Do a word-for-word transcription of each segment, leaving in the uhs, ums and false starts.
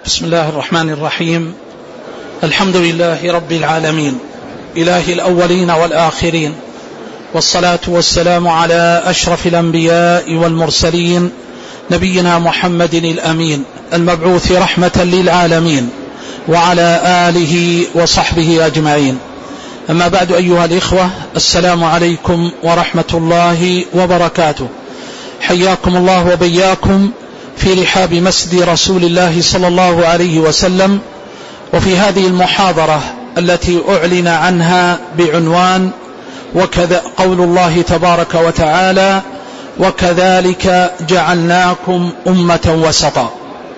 بسم الله الرحمن الرحيم. الحمد لله رب العالمين، إله الأولين والآخرين، والصلاة والسلام على أشرف الأنبياء والمرسلين، نبينا محمد الأمين المبعوث رحمة للعالمين، وعلى آله وصحبه أجمعين. أما بعد، أيها الإخوة، السلام عليكم ورحمة الله وبركاته. حياكم الله وبياكم في رحاب مسجد رسول الله صلى الله عليه وسلم، وفي هذه المحاضرة التي أعلن عنها بعنوان وكذا قول الله تبارك وتعالى: وكذلك جعلناكم أمة وسطا.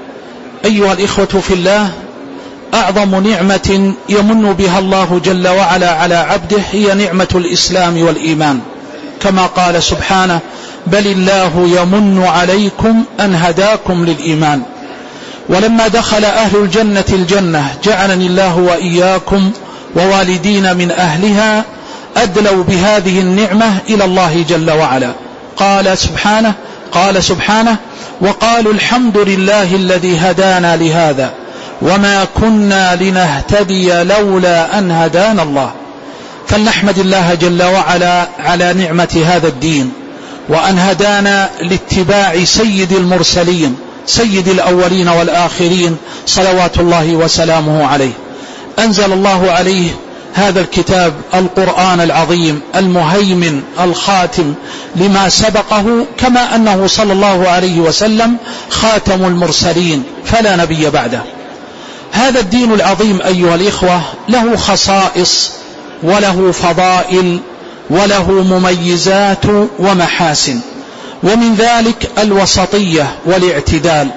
أيها الإخوة في الله، أعظم نعمة يمن بها الله جل وعلا على عبده هي نعمة الإسلام والإيمان، كما قال سبحانه: بل الله يمن عليكم أن هداكم للإيمان. ولما دخل أهل الجنة الجنة جعلني الله وإياكم ووالدين من أهلها أدلوا بهذه النعمة إلى الله جل وعلا. قال سبحانه قال سبحانه وقالوا الحمد لله الذي هدانا لهذا وما كنا لنهتدي لولا أن هدانا الله. فلنحمد الله جل وعلا على نعمة هذا الدين، وأن هدانا لاتباع سيد المرسلين سيد الأولين والآخرين صلوات الله وسلامه عليه. أنزل الله عليه هذا الكتاب القرآن العظيم المهيمن الخاتم لما سبقه، كما أنه صلى الله عليه وسلم خاتم المرسلين فلا نبي بعده. هذا الدين العظيم أيها الإخوة له خصائص وله فضائل وله مميزات ومحاسن، ومن ذلك الوسطية والاعتدال،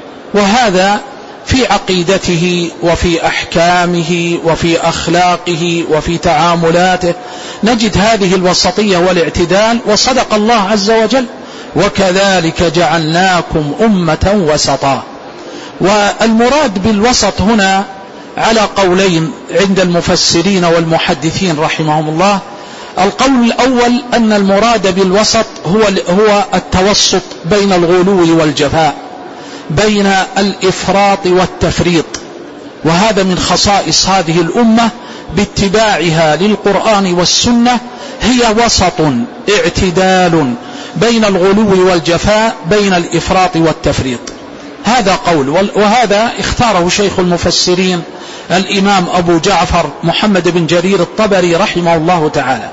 وهذا في عقيدته وفي أحكامه وفي أخلاقه وفي تعاملاته نجد هذه الوسطية والاعتدال. وصدق الله عز وجل: وكذلك جعلناكم أمة وسطا. والمراد بالوسط هنا على قولين عند المفسرين والمحدثين رحمهم الله. القول الأول أن المراد بالوسط هو هو التوسط بين الغلو والجفاء، بين الإفراط والتفريط، وهذا من خصائص هذه الأمة باتباعها للقرآن والسنة، هي وسط اعتدال بين الغلو والجفاء، بين الإفراط والتفريط. هذا قول، وهذا اختاره شيخ المفسرين الإمام أبو جعفر محمد بن جرير الطبري رحمه الله تعالى.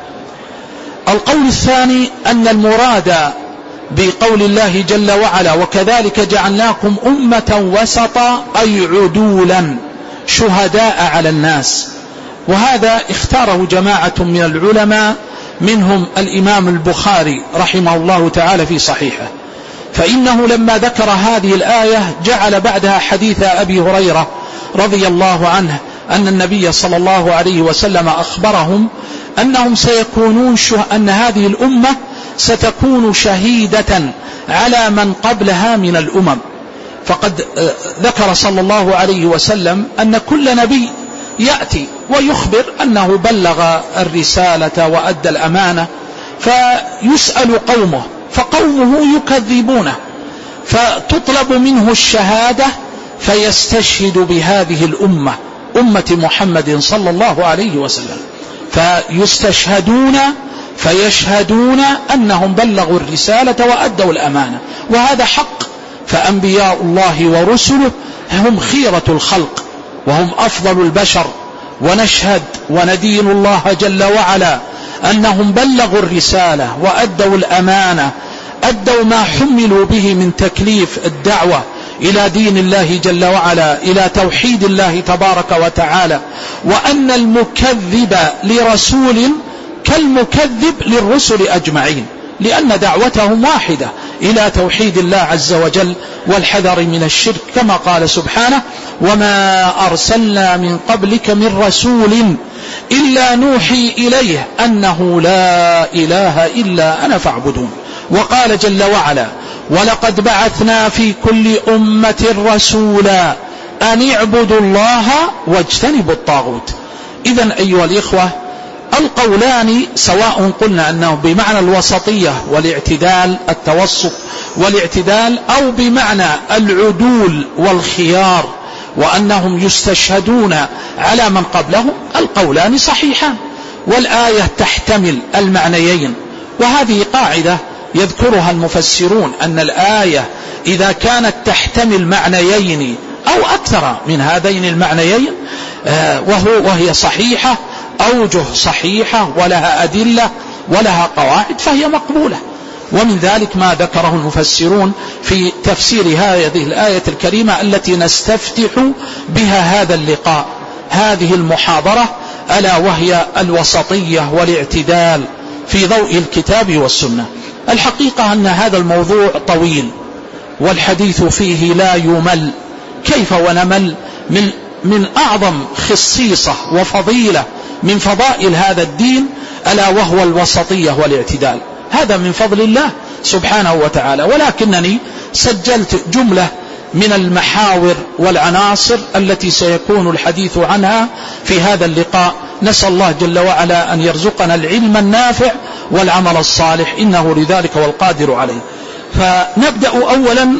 القول الثاني أن المراد بقول الله جل وعلا: وكذلك جعلناكم أمة وسطا، أي عدولا شهداء على الناس. وهذا اختاره جماعة من العلماء، منهم الإمام البخاري رحمه الله تعالى في صحيحه، فإنه لما ذكر هذه الآية جعل بعدها حديث أبي هريرة رضي الله عنه أن النبي صلى الله عليه وسلم أخبرهم أنهم سيكونون أن هذه الأمة ستكون شهيدة على من قبلها من الأمم. فقد ذكر صلى الله عليه وسلم أن كل نبي يأتي ويخبر أنه بلغ الرسالة وأدى الأمانة، فيسأل قومه فقومه يكذبونه، فتطلب منه الشهادة فيستشهد بهذه الأمة، أمة محمد صلى الله عليه وسلم، فيستشهدون فيشهدون أنهم بلغوا الرسالة وأدوا الأمانة، وهذا حق. فأنبياء الله ورسله هم خيرة الخلق وهم أفضل البشر، ونشهد وندين الله جل وعلا أنهم بلغوا الرسالة وأدوا الأمانة، أدوا ما حملوا به من تكليف الدعوة إلى دين الله جل وعلا، إلى توحيد الله تبارك وتعالى، وأن المكذب لرسول كالمكذب للرسل أجمعين، لأن دعوتهم واحدة إلى توحيد الله عز وجل والحذر من الشرك، كما قال سبحانه: وما أرسلنا من قبلك من رسول إلا نوحي إليه أنه لا إله إلا أنا فاعبدون. وقال جل وعلا: ولقد بعثنا في كل أمة رسولا أن اعبدوا الله واجتنبوا الطاغوت. إذن أيها الإخوة، القولان سواء قلنا أنه بمعنى الوسطية والاعتدال، التوسط والاعتدال، أو بمعنى العدول والخيار وأنهم يستشهدون على من قبلهم، القولان صحيحان، والآية تحتمل المعنيين. وهذه قاعدة يذكرها المفسرون، أن الآية إذا كانت تحتمل معنيين أو أكثر من هذين المعنيين وهو وهي صحيحة، أوجه صحيحة ولها أدلة ولها قواعد، فهي مقبولة. ومن ذلك ما ذكره المفسرون في تفسير هذه الآية الكريمة التي نستفتح بها هذا اللقاء، هذه المحاضرة، ألا وهي الوسطية والاعتدال في ضوء الكتاب والسنة. الحقيقة أن هذا الموضوع طويل والحديث فيه لا يمل، كيف ونمل من, من أعظم خصيصة وفضيلة من فضائل هذا الدين، ألا وهو الوسطية والاعتدال. هذا من فضل الله سبحانه وتعالى، ولكنني سجلت جملة من المحاور والعناصر التي سيكون الحديث عنها في هذا اللقاء. نسأل الله جل وعلا أن يرزقنا العلم النافع والعمل الصالح، إنه لذلك والقادر عليه. فنبدأ أولا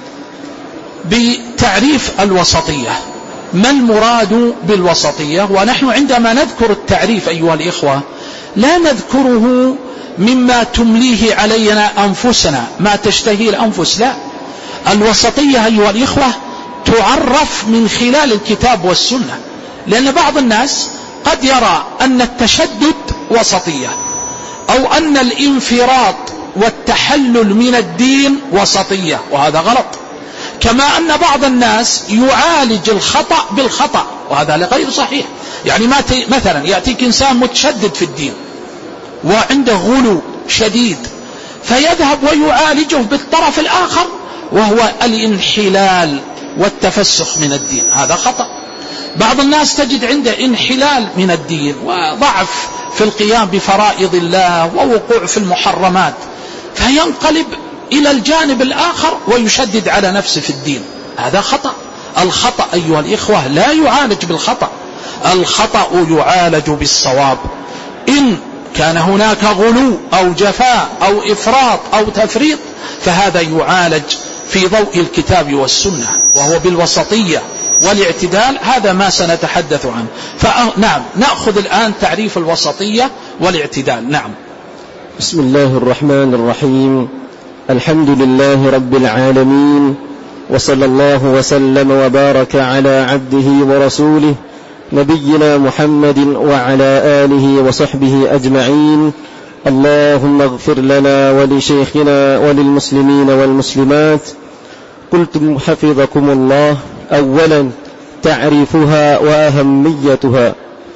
بتعريف الوسطية. ما المراد بالوسطية؟ ونحن عندما نذكر التعريف أيها الإخوة لا نذكره مما تمليه علينا أنفسنا، ما تشتهي الأنفس، لا. الوسطية أيها الإخوة تعرف من خلال الكتاب والسنة، لأن بعض الناس قد يرى أن التشدد وسطية، أو أن الانفراط والتحلل من الدين وسطية، وهذا غلط. كما أن بعض الناس يعالج الخطأ بالخطأ، وهذا غير صحيح. يعني مثلا يأتيك إنسان متشدد في الدين وعنده غلو شديد، فيذهب ويعالجه بالطرف الآخر وهو الانحلال والتفسخ من الدين، هذا خطأ. بعض الناس تجد عنده انحلال من الدين وضعف في القيام بفرائض الله ووقوع في المحرمات، فينقلب إلى الجانب الآخر ويشدد على نفسه في الدين، هذا خطأ. الخطأ أيها الإخوة لا يعالج بالخطأ، الخطأ يعالج بالصواب. إن كان هناك غلو أو جفاء أو إفراط أو تفريط فهذا يعالج في ضوء الكتاب والسنة، وهو بالوسطية والاعتدال. هذا ما سنتحدث عنه. فنعم، نأخذ الآن تعريف الوسطية والاعتدال. نعم. بسم الله الرحمن الرحيم. الحمد لله رب العالمين، وصلى الله وسلم وبارك على عبده ورسوله نبينا محمد وعلى آله وصحبه أجمعين. اللهم اغفر لنا ولشيخنا وللمسلمين والمسلمات. قلتم حفظكم الله. أولا تعريفها وأهميتها.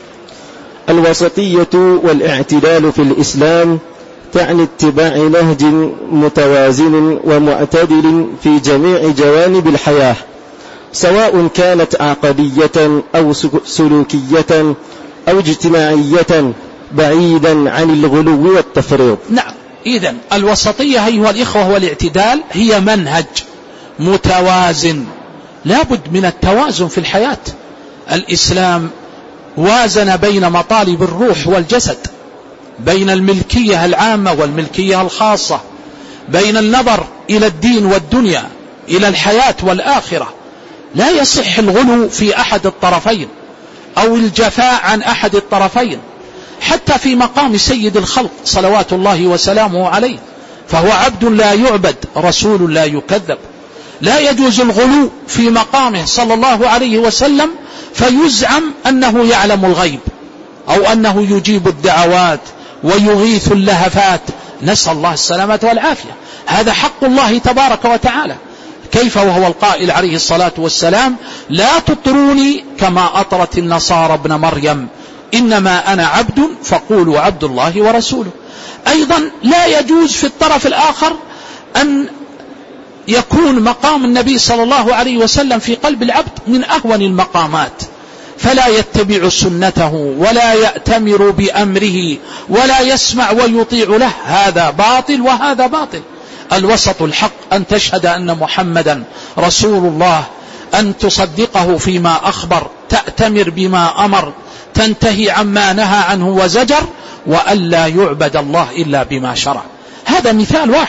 الوسطية والاعتدال في الإسلام تعني اتباع نهج متوازن ومعتدل في جميع جوانب الحياة، سواء كانت عقدية أو سلوكية أو اجتماعية، بعيدا عن الغلو والتفريط. نعم. إذن الوسطية أيها الإخوة والاعتدال هي منهج متوازن، لابد من التوازن في الحياة. الإسلام وازن بين مطالب الروح والجسد، بين الملكية العامة والملكية الخاصة، بين النظر إلى الدين والدنيا، إلى الحياة والآخرة. لا يصح الغلو في أحد الطرفين أو الجفاء عن أحد الطرفين، حتى في مقام سيد الخلق صلوات الله وسلامه عليه، فهو عبد لا يعبد، رسول لا يكذب. لا يجوز الغلو في مقامه صلى الله عليه وسلم فيزعم أنه يعلم الغيب أو أنه يجيب الدعوات ويغيث اللهفات، نسأل الله السلامة والعافية. هذا حق الله تبارك وتعالى. كيف وهو القائل عليه الصلاة والسلام: لا تطروني كما أطرت النصارى ابن مريم، إنما أنا عبد فقولوا عبد الله ورسوله. أيضا لا يجوز في الطرف الآخر أن يكون مقام النبي صلى الله عليه وسلم في قلب العبد من أهون المقامات، فلا يتبع سنته ولا يأتمر بأمره ولا يسمع ويطيع له، هذا باطل وهذا باطل. الوسط الحق أن تشهد أن محمدا رسول الله، أن تصدقه فيما أخبر، تأتمر بما أمر، تنتهي عما نهى عنه وزجر، وأن لا يعبد الله إلا بما شرع. هذا مثال واحد.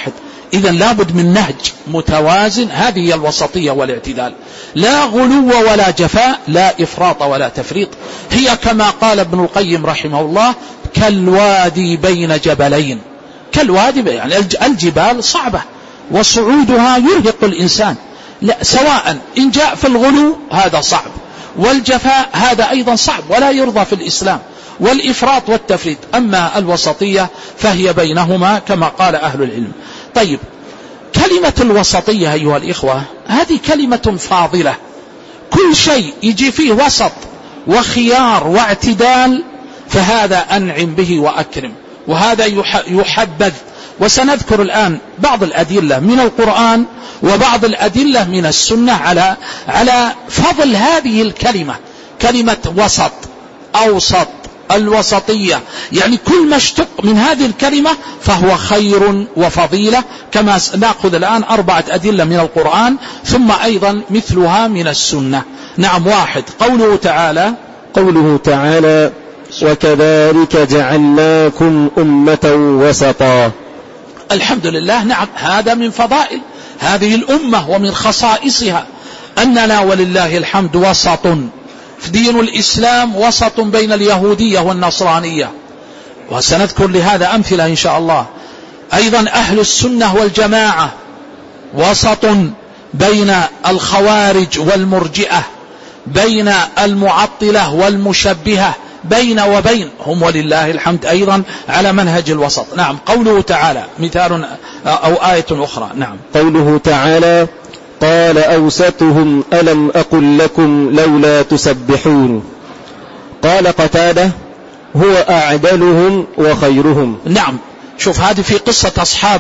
إذن لابد من نهج متوازن، هذه هي الوسطية والاعتدال، لا غلو ولا جفاء، لا إفراط ولا تفريط. هي كما قال ابن القيم رحمه الله كالوادي بين جبلين. كالوادي يعني الجبال صعبة وصعودها يرهق الإنسان، لا سواء إن جاء في الغلو هذا صعب، والجفاء هذا أيضا صعب ولا يرضى في الإسلام، والإفراط والتفريط. أما الوسطية فهي بينهما كما قال أهل العلم. طيب، كلمة الوسطية أيها الإخوة هذه كلمة فاضلة، كل شيء يجي فيه وسط وخيار واعتدال فهذا أنعم به وأكرم، وهذا يحبذ. وسنذكر الآن بعض الأدلة من القرآن وبعض الأدلة من السنة على على فضل هذه الكلمة، كلمة وسط، أوسط، الوسطية، يعني كل ما اشتق من هذه الكلمة فهو خير وفضيلة. كما نأخذ الآن أربعة أدلة من القرآن ثم أيضا مثلها من السنة. نعم، واحد قوله تعالى قوله تعالى وكذلك جعلناكم أمة وسطا. الحمد لله. نعم، هذا من فضائل هذه الأمة ومن خصائصها أننا ولله الحمد وسط. في دين الإسلام وسط بين اليهودية والنصرانية، وسنذكر لهذا أمثلة إن شاء الله. أيضا أهل السنة والجماعة وسط بين الخوارج والمرجئة، بين المعطلة والمشبهة، بين وبين، هم ولله الحمد أيضا على منهج الوسط. نعم، قوله تعالى مثال أو آية أخرى. نعم، قوله تعالى قال أوسطهم ألم أقل لكم لولا تسبحون. قال قتادة هو أعدلهم وخيرهم. نعم، شوف هذه في قصة أصحاب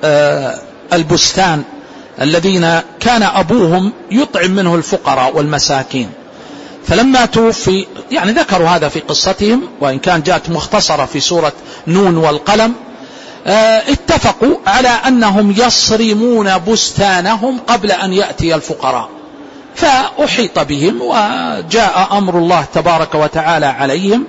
البستان الذين كان أبوهم يطعم منه الفقراء والمساكين، فلما توفي يعني ذكروا هذا في قصتهم، وإن كان جاءت مختصرة في سورة نون والقلم. اتفقوا على أنهم يصرمون بستانهم قبل أن يأتي الفقراء، فأحيط بهم وجاء أمر الله تبارك وتعالى عليهم.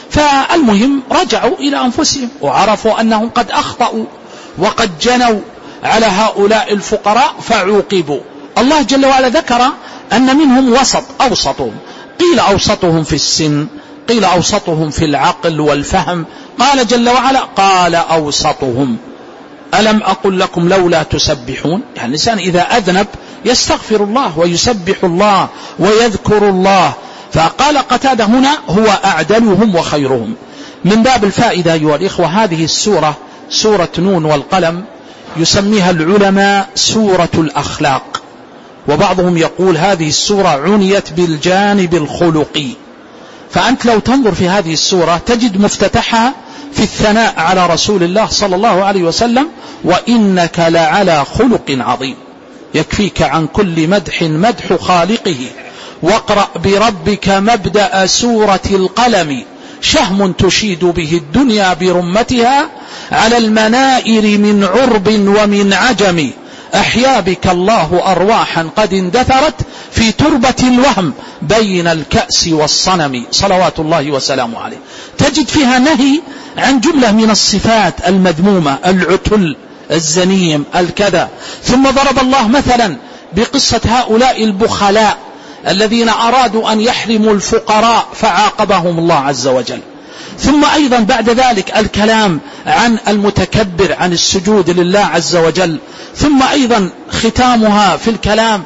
فالمهم رجعوا إلى أنفسهم وعرفوا أنهم قد أخطأوا وقد جنوا على هؤلاء الفقراء فعوقبوا. الله جل وعلا ذكر أن منهم وسط، أوسطهم، قيل أوسطهم في السن، قيل أوسطهم في العقل والفهم. قال جل وعلا قال أوسطهم ألم أقل لكم لولا تسبحون. يعني الإنسان إذا أذنب يستغفر الله ويسبح الله ويذكر الله. فقال قتادة هنا هو أعدلهم وخيرهم. من باب الفائدة أيها الإخوة، هذه السورة سورة نون والقلم يسميها العلماء سورة الأخلاق، وبعضهم يقول هذه السورة عنيت بالجانب الخلقي. فأنت لو تنظر في هذه السورة تجد مفتتحها في الثناء على رسول الله صلى الله عليه وسلم وإنك لعلى خلق عظيم، يكفيك عن كل مدح مدح خالقه، واقرأ بربك مبدأ سورة القلم، شهم تشيد به الدنيا برمتها على المنائر من عرب ومن عجم، أحيا بك الله أرواحا قد اندثرت في تربة الوهم بين الكأس والصنم، صلوات الله وسلامه عليه. تجد فيها نهي عن جملة من الصفات المذمومة، العتل، الزنيم، الكذا. ثم ضرب الله مثلا بقصة هؤلاء البخلاء الذين أرادوا أن يحرموا الفقراء فعاقبهم الله عز وجل. ثم أيضا بعد ذلك الكلام عن المتكبر عن السجود لله عز وجل. ثم أيضا ختامها في الكلام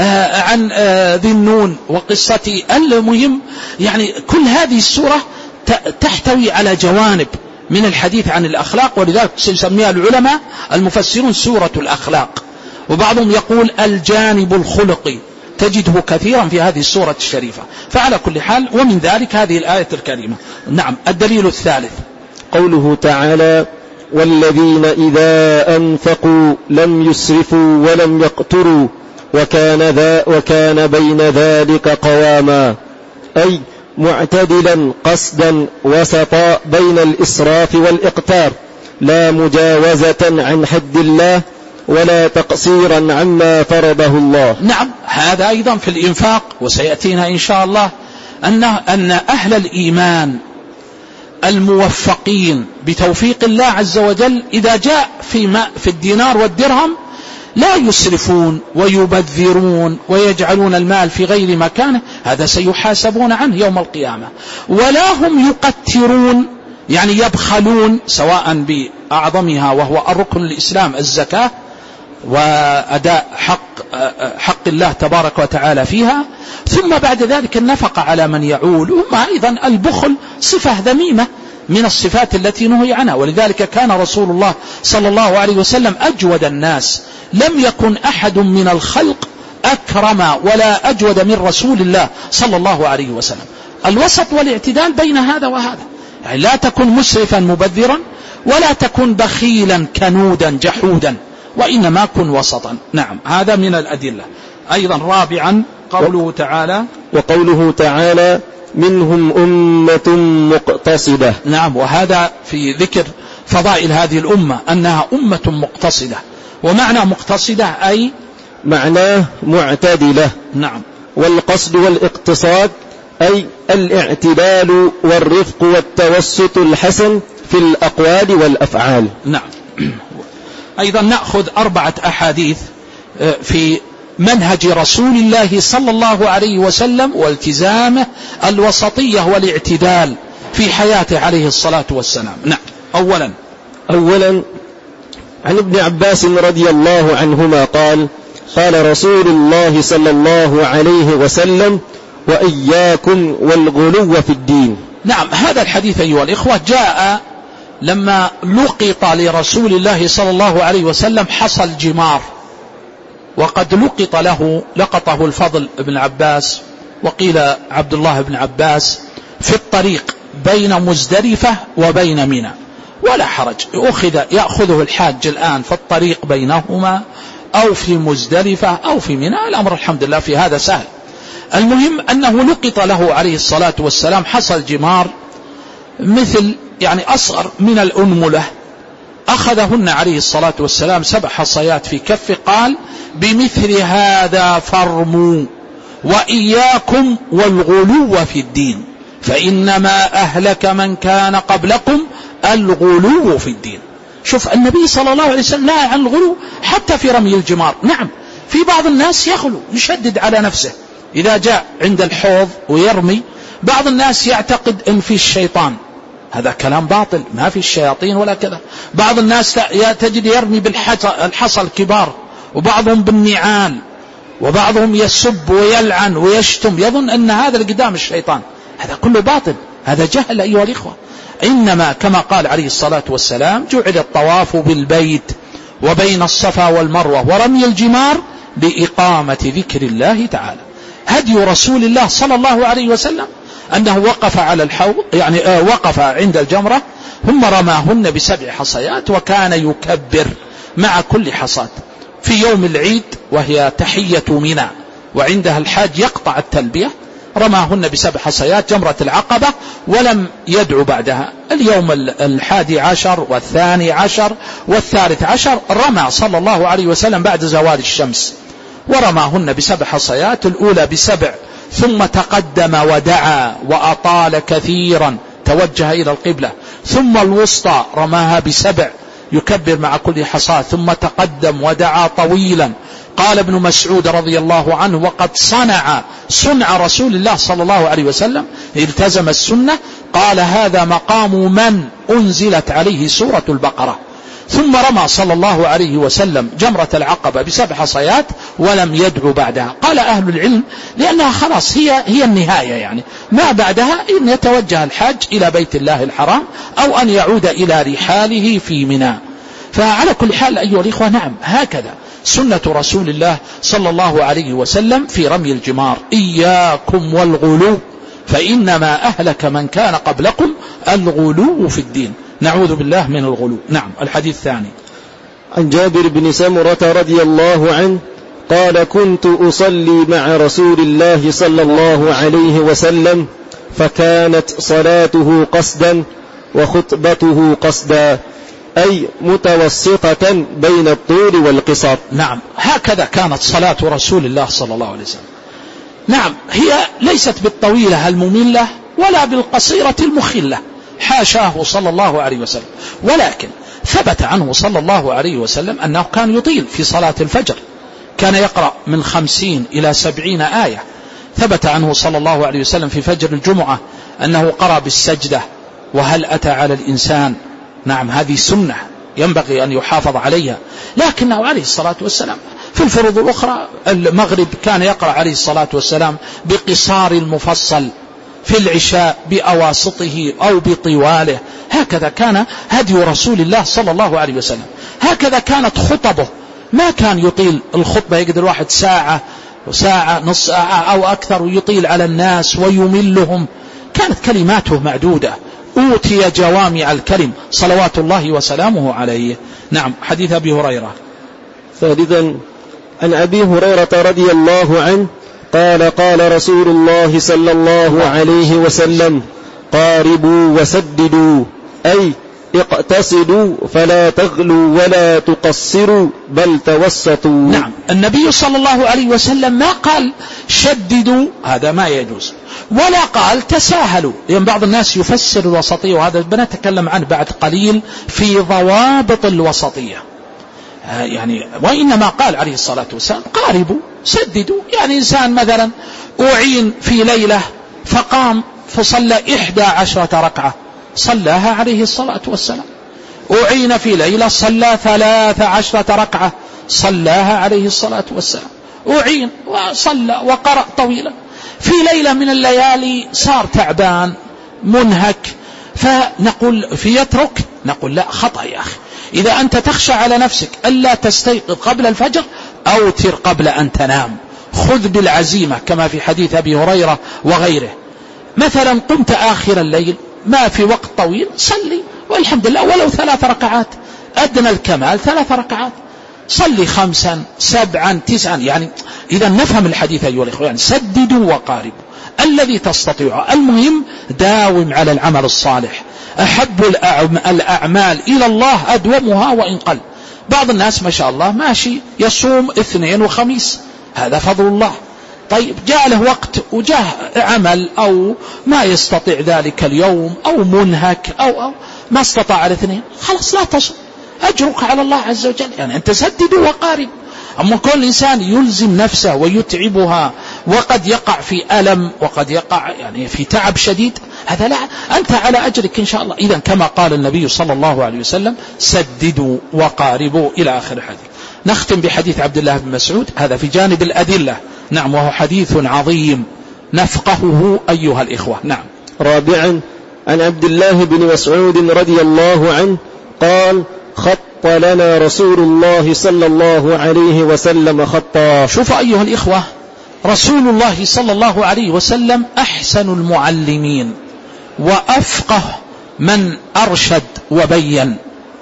عن ذي النون وقصته. المهم يعني كل هذه السورة تحتوي على جوانب من الحديث عن الأخلاق، ولذلك سيسميها العلماء المفسرون سورة الأخلاق. وبعضهم يقول الجانب الخلقي تجده كثيرا في هذه السورة الشريفة. فعلى كل حال، ومن ذلك هذه الآية الكريمة. نعم، الدليل الثالث قوله تعالى والذين إذا أنفقوا لم يسرفوا ولم يقتروا وكان, ذا وكان بين ذلك قواما، أي معتدلا قصدا وسطا بين الإسراف والإقتار، لا مجاوزة عن حد الله ولا تقصيرا عما فرضه الله. نعم، هذا أيضا في الإنفاق، وسيأتينا إن شاء الله أن, أن أهل الإيمان الموفقين بتوفيق الله عز وجل إذا جاء في, ما في الدينار والدرهم لا يسرفون ويبذرون ويجعلون المال في غير مكانه، هذا سيحاسبون عنه يوم القيامة. ولا هم يقترون يعني يبخلون، سواء بأعظمها وهو الركن الإسلام الزكاة وأداء حق, حق الله تبارك وتعالى فيها، ثم بعد ذلك النفقة على من يعول. ثم أيضا البخل صفة ذميمة من الصفات التي نهي عنها، ولذلك كان رسول الله صلى الله عليه وسلم أجود الناس، لم يكن أحد من الخلق أكرم ولا أجود من رسول الله صلى الله عليه وسلم. الوسط والاعتدال بين هذا وهذا، يعني لا تكن مسرفا مبذرا ولا تكن بخيلا كنودا جحودا، وإنما كن وسطا. نعم، هذا من الأدلة. أيضا رابعا قوله تعالى وقوله تعالى منهم أمة مقتصدة. نعم، وهذا في ذكر فضائل هذه الأمة أنها أمة مقتصدة. ومعنى مقتصدة أي معناه معتدلة. نعم. والقصد والاقتصاد أي الاعتدال والرفق والتوسط الحسن في الأقوال والأفعال. نعم. أيضا نأخذ أربعة أحاديث في منهج رسول الله صلى الله عليه وسلم والتزامه الوسطية والاعتدال في حياته عليه الصلاة والسلام. نعم. أولا أولا عن ابن عباس رضي الله عنهما قال قال رسول الله صلى الله عليه وسلم وإياكم والغلو في الدين. نعم، هذا الحديث أيها الإخوة جاء لما لقط لرسول الله صلى الله عليه وسلم حصى الجمار، وقد لقط له لقطه الفضل بن عباس وقيل عبد الله بن عباس في الطريق بين مزدلفة وبين منى، ولا حرج، أخذ يأخذه الحاج الآن في الطريق بينهما أو في مزدلفة أو في منى، الأمر الحمد لله في هذا سهل. المهم أنه لقط له عليه الصلاة والسلام حصى الجمار مثل يعني أصغر من الأنملة، أخذهن عليه الصلاة والسلام سبع حصيات في كفه، قال بمثل هذا فارموا وإياكم والغلو في الدين فإنما أهلك من كان قبلكم الغلو في الدين. شوف النبي صلى الله عليه وسلم نهى عن الغلو حتى في رمي الجمار. نعم، في بعض الناس يغلو يشدد على نفسه إذا جاء عند الحوض ويرمي، بعض الناس يعتقد أن في الشيطان، هذا كلام باطل، ما في الشياطين ولا كذا. بعض الناس تجد يرمي بالحصى الكبار، وبعضهم بالنعال، وبعضهم يسب ويلعن ويشتم، يظن أن هذا لقدام الشيطان، هذا كله باطل، هذا جهل أيها الإخوة. إنما كما قال عليه الصلاة والسلام جعل الطواف بالبيت وبين الصفا والمروة ورمي الجمار لإقامة ذكر الله تعالى. هدي رسول الله صلى الله عليه وسلم أنه وقف على الحوض، يعني آه وقف عند الجمرة ثم رماهن بسبع حصيات، وكان يكبر مع كل حصاة. في يوم العيد وهي تحية منى وعندها الحاج يقطع التلبية، رماهن بسبع حصيات جمرة العقبة ولم يدعو بعدها. اليوم الحادي عشر والثاني عشر والثالث عشر رمى صلى الله عليه وسلم بعد زوال الشمس، ورماهن بسبع حصيات، الأولى بسبع ثم تقدم ودعا وأطال كثيرا توجه إلى القبلة، ثم الوسطى رماها بسبع يكبر مع كل حصاة، ثم تقدم ودعا طويلا. قال ابن مسعود رضي الله عنه وقد صنع صنع رسول الله صلى الله عليه وسلم، التزم السنة، قال هذا مقام من أنزلت عليه سورة البقرة. ثم رمى صلى الله عليه وسلم جمرة العقبة بسبع حصيات ولم يدعو بعدها. قال أهل العلم لأنها خلاص هي هي النهاية، يعني ما بعدها إن يتوجه الحاج إلى بيت الله الحرام أو أن يعود إلى رحاله في منى. فعلى كل حال أيها الإخوة، نعم هكذا سنة رسول الله صلى الله عليه وسلم في رمي الجمار. إياكم والغلو فإنما أهلك من كان قبلكم الغلو في الدين. نعوذ بالله من الغلو. نعم. الحديث الثاني عن جابر بن سمرة رضي الله عنه قال كنت أصلي مع رسول الله صلى الله عليه وسلم فكانت صلاته قصدا وخطبته قصدا، أي متوسطة بين الطول والقصر. نعم، هكذا كانت صلاة رسول الله صلى الله عليه وسلم. نعم، هي ليست بالطويلة المملة ولا بالقصيرة المخلة، حاشاه صلى الله عليه وسلم. ولكن ثبت عنه صلى الله عليه وسلم أنه كان يطيل في صلاة الفجر، كان يقرأ من خمسين إلى سبعين آية. ثبت عنه صلى الله عليه وسلم في فجر الجمعة أنه قرأ بالسجدة وهل أتى على الإنسان. نعم، هذه سنة ينبغي أن يحافظ عليها. لكنه عليه الصلاة والسلام في الفروض الأخرى، المغرب كان يقرأ عليه الصلاة والسلام بقصار المفصل، في العشاء بأواسطه أو بطواله. هكذا كان هدي رسول الله صلى الله عليه وسلم، هكذا كانت خطبه. ما كان يطيل الخطبة، يقدر واحد ساعة وساعة نص ساعة أو أكثر ويطيل على الناس ويملهم. كانت كلماته معدودة، أوتي جوامع الكلم صلوات الله وسلامه عليه. نعم. حديث أبي هريرة. ثالثا عن أبي هريرة رضي الله عنه قال قال رسول الله صلى الله عليه وسلم قاربوا وسددوا، أي اقتصدوا فلا تغلوا ولا تقصروا بل توسطوا. نعم، النبي صلى الله عليه وسلم ما قال شددوا، هذا ما يجوز، ولا قال تساهلوا، لأن بعض الناس يفسر الوسطية، وهذا بنتكلم عنه بعد قليل في ضوابط الوسطية. يعني وإنما قال عليه الصلاة والسلام قاربوا سددوا. يعني إنسان مثلا أعين في ليلة فقام فصلى إحدى عشرة ركعة، صلاها عليه الصلاة والسلام. أعين في ليلة صلى ثلاث عشرة ركعة، صلاها عليه الصلاة والسلام. أعين وصلى وقرأ طويلا. في ليلة من الليالي صار تعبان منهك، فنقول في يترك، نقول لا، خطأ يا أخي. إذا أنت تخشى على نفسك ألا تستيقظ قبل الفجر، أوتر قبل أن تنام، خذ بالعزيمة كما في حديث أبي هريرة وغيره. مثلا قمت آخر الليل ما في وقت طويل، صلي والحمد لله ولو ثلاث ركعات، أدنى الكمال ثلاث ركعات، صلي خمسا سبعا تسعا. يعني إذا نفهم الحديث أيها الإخوة، يعني سددوا وقاربوا الذي تستطيع. المهم داوم على العمل الصالح. أحب الأعمال إلى الله أدومها وإن قل. بعض الناس ما شاء الله ماشي يصوم اثنين وخميس، هذا فضل الله. طيب جاء له وقت وجاء عمل أو ما يستطيع ذلك اليوم أو منهك أو, أو ما استطاع الاثنين، خلاص لا تصوم، أجرك على الله عز وجل. يعني أنت سدد وقارب. أما كل إنسان يلزم نفسه ويتعبها وقد يقع في ألم وقد يقع يعني في تعب شديد، هذا لا، أنت على أجرك إن شاء الله. إذن كما قال النبي صلى الله عليه وسلم سددوا وقاربوا إلى آخر الحديث. نختم بحديث عبد الله بن مسعود، هذا في جانب الأدلة. نعم، وهو حديث عظيم نفقهه أيها الإخوة. نعم. رابعا عن عبد الله بن مسعود رضي الله عنه قال خط لنا رسول الله صلى الله عليه وسلم خطا. شوف أيها الإخوة، رسول الله صلى الله عليه وسلم أحسن المعلمين وأفقه من أرشد وبين.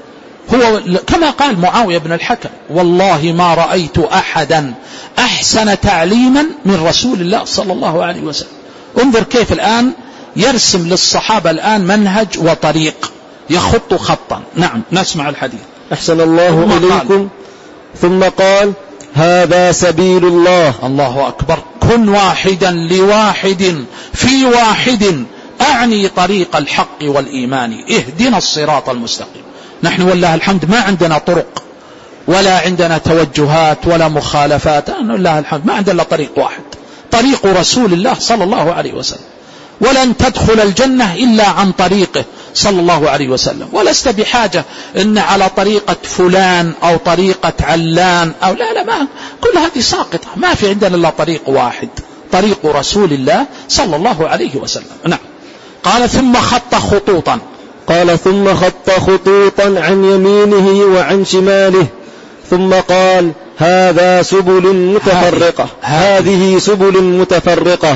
هو كما قال معاوية بن الحكم والله ما رأيت أحدا أحسن تعليما من رسول الله صلى الله عليه وسلم. انظر كيف الآن يرسم للصحابة الآن منهج وطريق، يخط خطا. نعم، نسمع الحديث. أحسن الله إليكم. ثم قال هذا سبيل الله. الله أكبر. كن واحدا لواحد في واحد، أعني طريق الحق والإيمان، اهدنا الصراط المستقيم. نحن والله الحمد ما عندنا طرق ولا عندنا توجهات ولا مخالفات، والله الحمد ما عندنا طريق واحد، طريق رسول الله صلى الله عليه وسلم. ولن تدخل الجنة إلا عن طريقه صلى الله عليه وسلم. ولست بحاجة إن على طريقة فلان أو طريقة علان أو لا لا ما كل هذه ساقطة. ما في عندنا إلا طريق واحد، طريق رسول الله صلى الله عليه وسلم. نعم. قال ثم خط خطوطا. قال ثم خط خطوطا عن يمينه وعن شماله، ثم قال هذا سبل متفرقة، هذه سبل متفرقة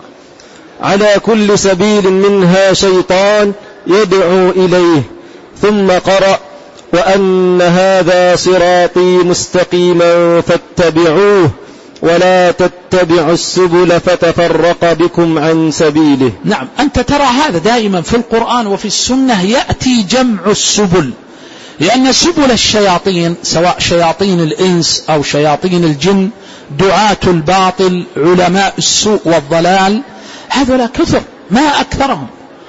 على كل سبيل منها شيطان يدعو إليه. ثم قرأ وأن هذا صراطي مستقيما فاتبعوه ولا تتبعوا السبل فتفرق بكم عن سبيله. نعم، أنت ترى هذا دائما في القرآن وفي السنة يأتي جمع السبل، لأن سبل الشياطين سواء شياطين الإنس أو شياطين الجن، دعاة الباطل، علماء السوء والضلال، هذولا كثر ما أكثرهم.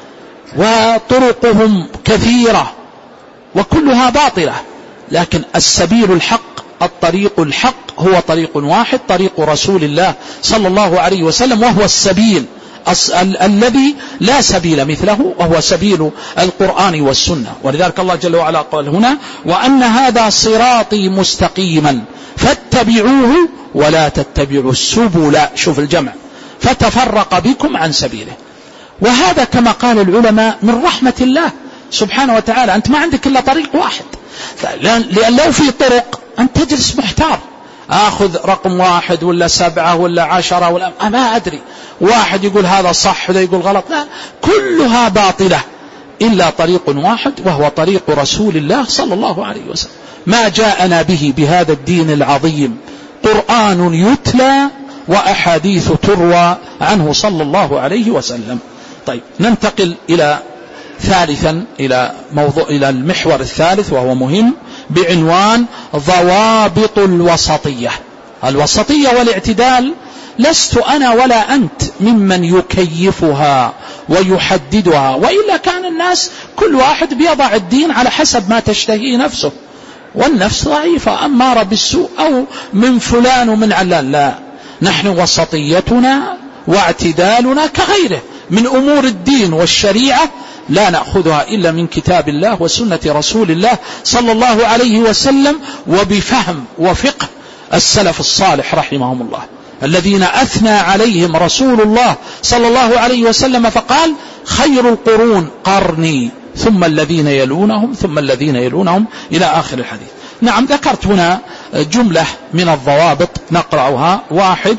وطرقهم كثيرة وكلها باطلة، لكن السبيل الحق الطريق الحق هو طريق واحد، طريق رسول الله صلى الله عليه وسلم، وهو السبيل ال الذي لا سبيل مثله، وهو سبيل القرآن والسنة. ولذلك الله جل وعلا قال هنا: وأن هذا صراطي مستقيما فاتبعوه ولا تتبعوا السبل، شوف الجمع، فتفرق بكم عن سبيله. وهذا كما قال العلماء من رحمة الله سبحانه وتعالى، أنت ما عندك إلا طريق واحد، لأن لو في طرق أنت تجلس محتار، آخذ رقم واحد ولا سبعة ولا عشرة ولا ما أدري، واحد يقول هذا صح ولا يقول غلط، لا، كلها باطلة إلا طريق واحد، وهو طريق رسول الله صلى الله عليه وسلم. ما جاءنا به بهذا الدين العظيم قرآن يتلى وأحاديث تروى عنه صلى الله عليه وسلم. طيب، ننتقل إلى ثالثا إلى موضوع إلى المحور الثالث، وهو مهم، بعنوان ضوابط الوسطية. الوسطية والاعتدال لست أنا ولا أنت ممن يكيفها ويحددها، وإلا كان الناس كل واحد بيضع الدين على حسب ما تشتهي نفسه، والنفس ضعيفة أمارة بالسوء، أو من فلان ومن علان. لا، نحن وسطيتنا واعتدالنا كغيره من أمور الدين والشريعة لا نأخذها إلا من كتاب الله وسنة رسول الله صلى الله عليه وسلم، وبفهم وفقه السلف الصالح رحمهم الله، الذين أثنى عليهم رسول الله صلى الله عليه وسلم فقال: خير القرون قرني ثم الذين يلونهم ثم الذين يلونهم، إلى آخر الحديث. نعم، ذكرت هنا جملة من الضوابط نقرأها. واحد: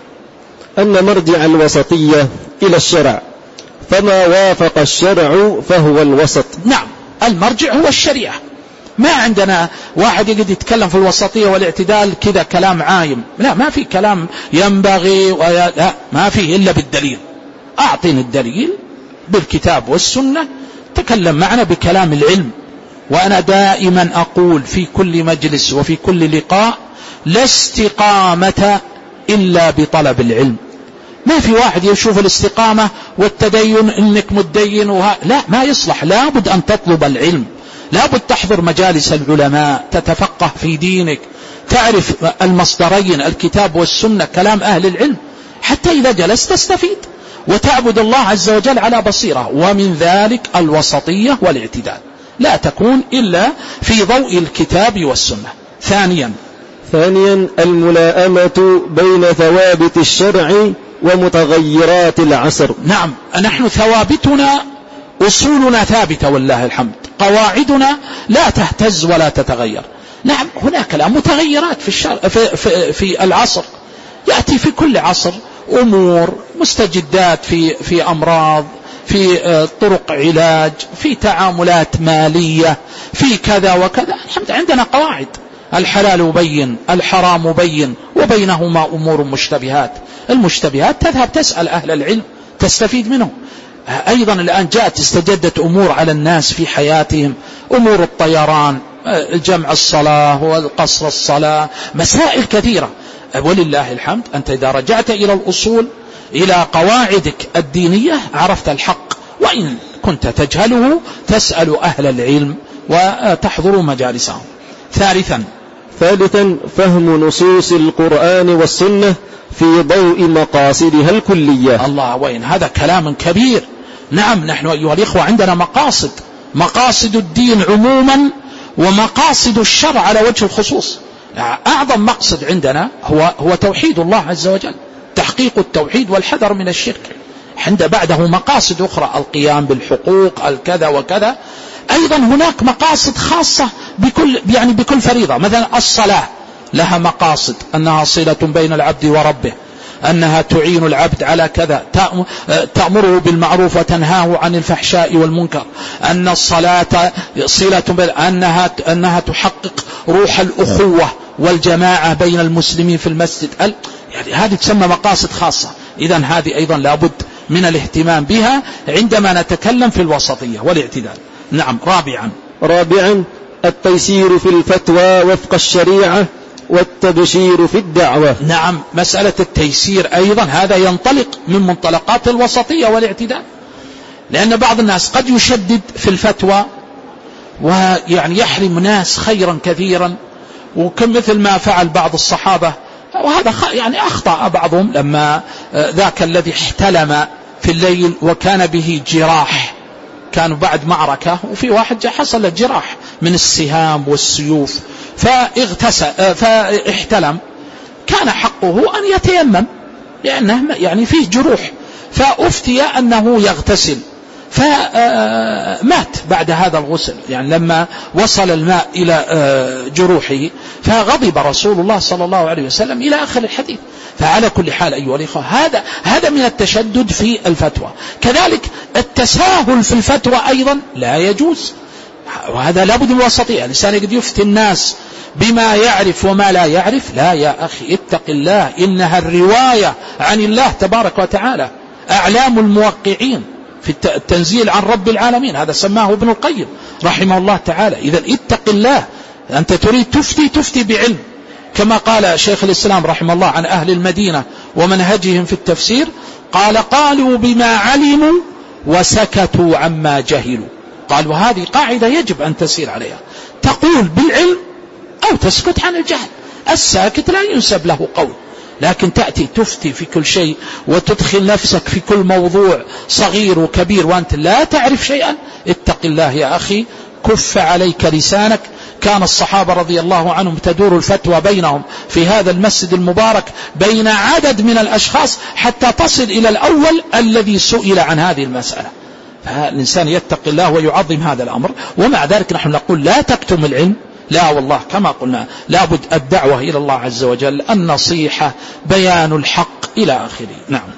أن مرجع الوسطية إلى الشرع، فما وافق الشرع فهو الوسط. نعم، المرجع هو الشريعة. ما عندنا واحد يقعد يتكلم في الوسطية والاعتدال كذا كلام عايم، لا، ما في كلام ينبغي ويا... لا، ما فيه إلا بالدليل. أعطيني الدليل بالكتاب والسنة، تكلم معنا بكلام العلم. وأنا دائما أقول في كل مجلس وفي كل لقاء: لا استقامة إلا بطلب العلم. ما في واحد يشوف الاستقامة والتدين إنك متدين وها... لا، ما يصلح. لابد أن تطلب العلم، لابد تحضر مجالس العلماء، تتفقه في دينك، تعرف المصدرين الكتاب والسنة كلام أهل العلم، حتى إذا جلست تستفيد وتعبد الله عز وجل على بصيرة. ومن ذلك الوسطية والاعتدال، لا تكون إلا في ضوء الكتاب والسنة. ثانيا ثانيا الملائمة بين ثوابت الشرع ومتغيرات العصر. نعم، نحن ثوابتنا أصولنا ثابتة والله الحمد، قواعدنا لا تهتز ولا تتغير. نعم، هناك لا متغيرات في, الشر... في, في, في العصر، يأتي في كل عصر أمور مستجدات، في, في أمراض، في طرق علاج، في تعاملات مالية، في كذا وكذا. الحمد عندنا قواعد، الحلال مبين، الحرام مبين، وبينهما أمور مشتبهات. المشتبهات تذهب تسأل أهل العلم تستفيد منهم. أيضا الآن جاءت استجدت أمور على الناس في حياتهم، أمور الطيران، جمع الصلاة والقصر الصلاة، مسائل كثيرة. ولله الحمد أنت إذا رجعت إلى الأصول، إلى قواعدك الدينية، عرفت الحق، وإن كنت تجهله تسأل أهل العلم وتحضر مجالسهم. ثالثا ثالثا فهم نصوص القرآن والسنة في ضوء مقاصدها الكلية. الله، وين هذا كلام كبير. نعم، نحن أيها الإخوة عندنا مقاصد، مقاصد الدين عموما ومقاصد الشرع على وجه الخصوص. أعظم مقصد عندنا هو, هو توحيد الله عز وجل، تحقيق التوحيد والحذر من الشرك. عند بعده مقاصد أخرى، القيام بالحقوق، الكذا وكذا. أيضا هناك مقاصد خاصة بكل يعني بكل فريضة، مثلا الصلاة لها مقاصد، أنها صلة بين العبد وربه، أنها تعين العبد على كذا، تأمره بالمعروف وتنهاه عن الفحشاء والمنكر، أن الصلاة صلة بين أنها أنها تحقق روح الأخوة والجماعة بين المسلمين في المسجد. يعني هذه تسمى مقاصد خاصة. إذن هذه أيضا لابد من الاهتمام بها عندما نتكلم في الوسطية والاعتدال. نعم. رابعا رابعا التيسير في الفتوى وفق الشريعة والتبشير في الدعوة. نعم، مسألة التيسير أيضا هذا ينطلق من منطلقات الوسطية والاعتدال. لأن بعض الناس قد يشدد في الفتوى ويعني يحرم ناس خيرا كثيرا، وكم مثل ما فعل بعض الصحابة، وهذا يعني أخطأ بعضهم لما ذاك الذي احتلم في الليل وكان به جراح، كانوا بعد معركة وفي واحد حصل جراح من السهام والسيوف فاغتسل فاحتلم، كان حقه أن يتيمم لأنه يعني فيه جروح، فأفتي أنه يغتسل، فمات بعد هذا الغسل، يعني لما وصل الماء إلى جروحه، فغضب رسول الله صلى الله عليه وسلم إلى آخر الحديث. فعلى كل حال أيها الإخوة، هذا هذا من التشدد في الفتوى. كذلك التساهل في الفتوى أيضا لا يجوز، وهذا لابد من وسطية. الإنسان يقد يفتي الناس بما يعرف وما لا يعرف، لا يا أخي اتق الله، إنها الرواية عن الله تبارك وتعالى، أعلام الموقعين في التنزيل عن رب العالمين، هذا سماه ابن القيم رحمه الله تعالى. إذا اتق الله، أنت تريد تفتي تفتي بعلم، كما قال شيخ الإسلام رحمه الله عن أهل المدينة ومنهجهم في التفسير، قال قالوا بما علموا وسكتوا عما جهلوا. قال وهذه قاعدة يجب أن تسير عليها، تقول بالعلم أو تسكت عن الجهل. الساكت لا ينسب له قول، لكن تأتي تفتي في كل شيء وتدخل نفسك في كل موضوع صغير وكبير وأنت لا تعرف شيئا. اتق الله يا أخي، كف عليك لسانك. كان الصحابة رضي الله عنهم تدور الفتوى بينهم في هذا المسجد المبارك بين عدد من الأشخاص حتى تصل إلى الأول الذي سئل عن هذه المسألة. فالإنسان يتق الله ويعظم هذا الأمر، ومع ذلك نحن نقول لا تكتم العلم، لا والله، كما قلنا لابد الدعوة إلى الله عز وجل، النصيحة، بيان الحق إلى آخره. نعم.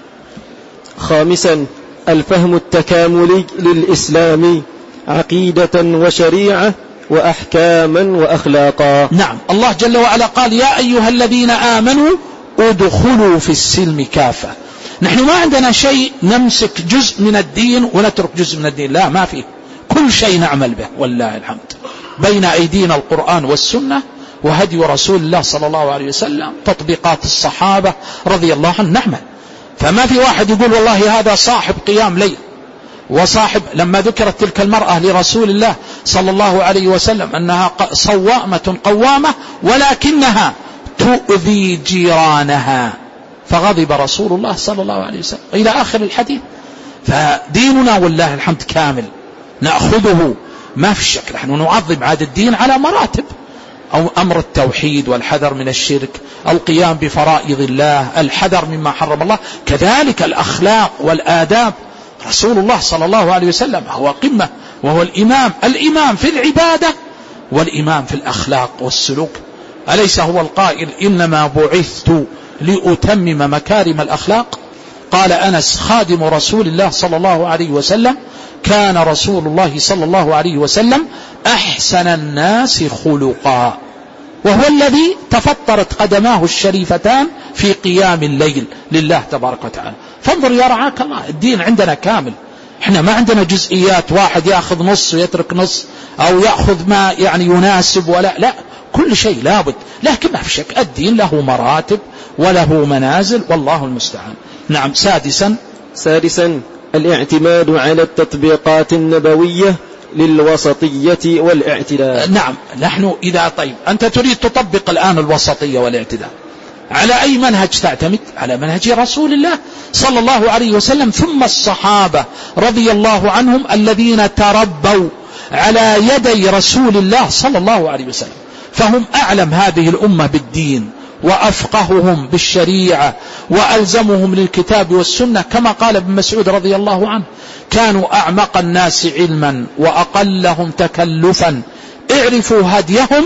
خامسا الفهم التكاملي للإسلام عقيدة وشريعة وأحكاما وأخلاقا. نعم، الله جل وعلا قال يا أيها الذين آمنوا ادخلوا في السلم كافة. نحن ما عندنا شيء نمسك جزء من الدين ونترك جزء من الدين، لا، ما فيه، كل شيء نعمل به والله الحمد. بين أيدينا القرآن والسنة وهدي رسول الله صلى الله عليه وسلم، تطبيقات الصحابة رضي الله عنهم، نعمل. فما في واحد يقول والله هذا صاحب قيام ليل وصاحب. لما ذكرت تلك المرأة لرسول الله صلى الله عليه وسلم أنها صوامة قوامة ولكنها تؤذي جيرانها، فغضب رسول الله صلى الله عليه وسلم إلى آخر الحديث. فديننا والله الحمد كامل، نأخذه ما في شك. نحن نعظم هذا الدين على مراتب، أو أمر التوحيد والحذر من الشرك، القيام بفرائض الله، الحذر مما حرم الله، كذلك الأخلاق والآداب. رسول الله صلى الله عليه وسلم هو قمة، وهو الإمام، الإمام في العبادة والإمام في الأخلاق والسلوك. أليس هو القائل إنما بعثت لأتمم مكارم الأخلاق؟ قال أنس خادم رسول الله صلى الله عليه وسلم كان رسول الله صلى الله عليه وسلم أحسن الناس خلقا، وهو الذي تفطرت قدماه الشريفتان في قيام الليل لله تبارك وتعالى. فانظر يا رعاك الله، الدين عندنا كامل، احنا ما عندنا جزئيات، واحد يأخذ نص ويترك نص، أو يأخذ ما يعني يناسب، ولا لا، كل شيء لابد. لكن ما في شك الدين له مراتب وله منازل، والله المستعان. نعم. سادسا سادسا الاعتماد على التطبيقات النبوية للوسطية والاعتدال. نعم. نحن إذا طيب أنت تريد تطبق الآن الوسطية والاعتدال، على أي منهج تعتمد؟ على منهج رسول الله صلى الله عليه وسلم، ثم الصحابة رضي الله عنهم الذين تربوا على يدي رسول الله صلى الله عليه وسلم، فهم أعلم هذه الأمة بالدين وأفقههم بالشريعة وألزمهم للكتاب والسنة، كما قال ابن مسعود رضي الله عنه كانوا أعمق الناس علما وأقلهم تكلفا، اعرفوا هديهم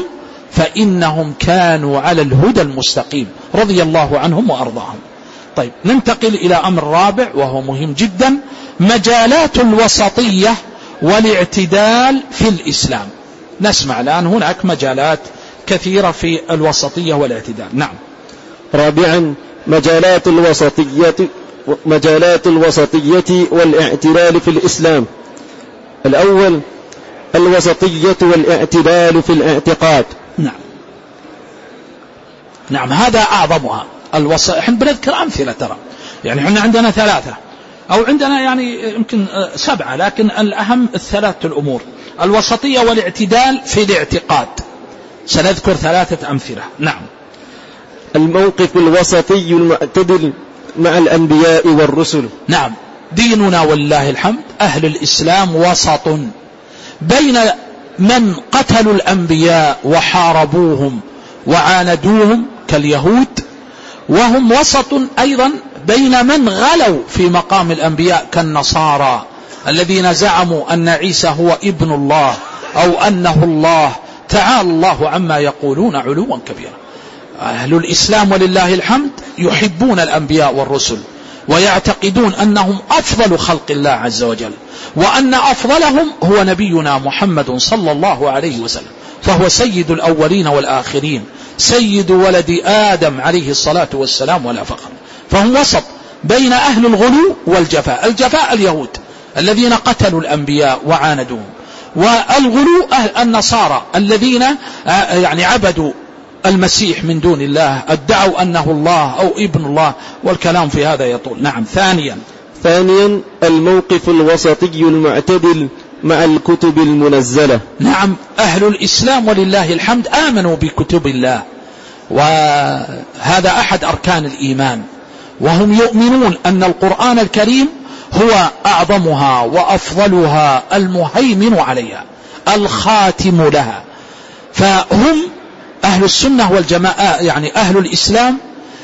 فإنهم كانوا على الهدى المستقيم، رضي الله عنهم وأرضاهم. طيب ننتقل إلى أمر رابع وهو مهم جدا، مجالات الوسطية والاعتدال في الإسلام. نسمع الآن هناك مجالات كثيرة في الوسطية والاعتدال. نعم. رابعا مجالات الوسطية مجالات الوسطية والاعتدال في الإسلام. الأول الوسطية والاعتدال في الاعتقاد. نعم. نعم، هذا أعظمها الوسط. احنا بنذكر أمثلة ترى، يعني احنا عندنا ثلاثة، أو عندنا يعني يمكن سبعة، لكن الأهم الثلاثة الأمور: الوسطية والاعتدال في الاعتقاد. سنذكر ثلاثة أمثلة. نعم. الموقف الوسطي المعتدل مع الأنبياء والرسل. نعم، ديننا والله الحمد أهل الإسلام وسط بين من قتلوا الأنبياء وحاربوهم وعاندوهم كاليهود، وهم وسط أيضا بين من غلوا في مقام الأنبياء كالنصارى الذين زعموا أن عيسى هو ابن الله أو أنه الله، تعالى الله عما يقولون علوا كبيرا. أهل الإسلام ولله الحمد يحبون الأنبياء والرسل ويعتقدون أنهم أفضل خلق الله عز وجل، وأن أفضلهم هو نبينا محمد صلى الله عليه وسلم، فهو سيد الأولين والآخرين، سيد ولد آدم عليه الصلاة والسلام ولا فخر. فهم وسط بين أهل الغلو والجفاء. الجفاء اليهود الذين قتلوا الأنبياء وعاندوهم، والغلو أهل النصارى الذين يعني عبدوا المسيح من دون الله، ادعوا أنه الله أو ابن الله، والكلام في هذا يطول. نعم. ثانيا ثانيا الموقف الوسطي المعتدل مع الكتب المنزلة. نعم، أهل الإسلام ولله الحمد آمنوا بكتب الله، وهذا أحد أركان الإيمان، وهم يؤمنون أن القرآن الكريم هو أعظمها وأفضلها، المهيمن عليها، الخاتم لها. فهم أهل السنة والجماعة، يعني أهل الإسلام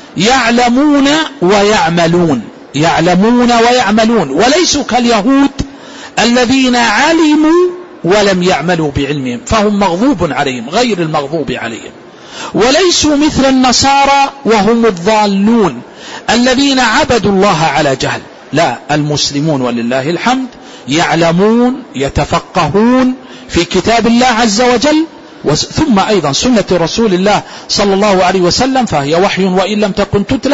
يعلمون ويعملون، يعلمون ويعملون، وليسوا كاليهود الذين علموا ولم يعملوا بعلمهم، فهم مغضوب عليهم غير المغضوب عليهم. وليسوا مثل النصارى وهم الضالون الذين عبدوا الله على جهل. لا، المسلمون ولله الحمد يعلمون، يتفقهون في كتاب الله عز وجل، ثم أيضا سنة رسول الله صلى الله عليه وسلم، فهي وحي وإن لم تكن تتلى،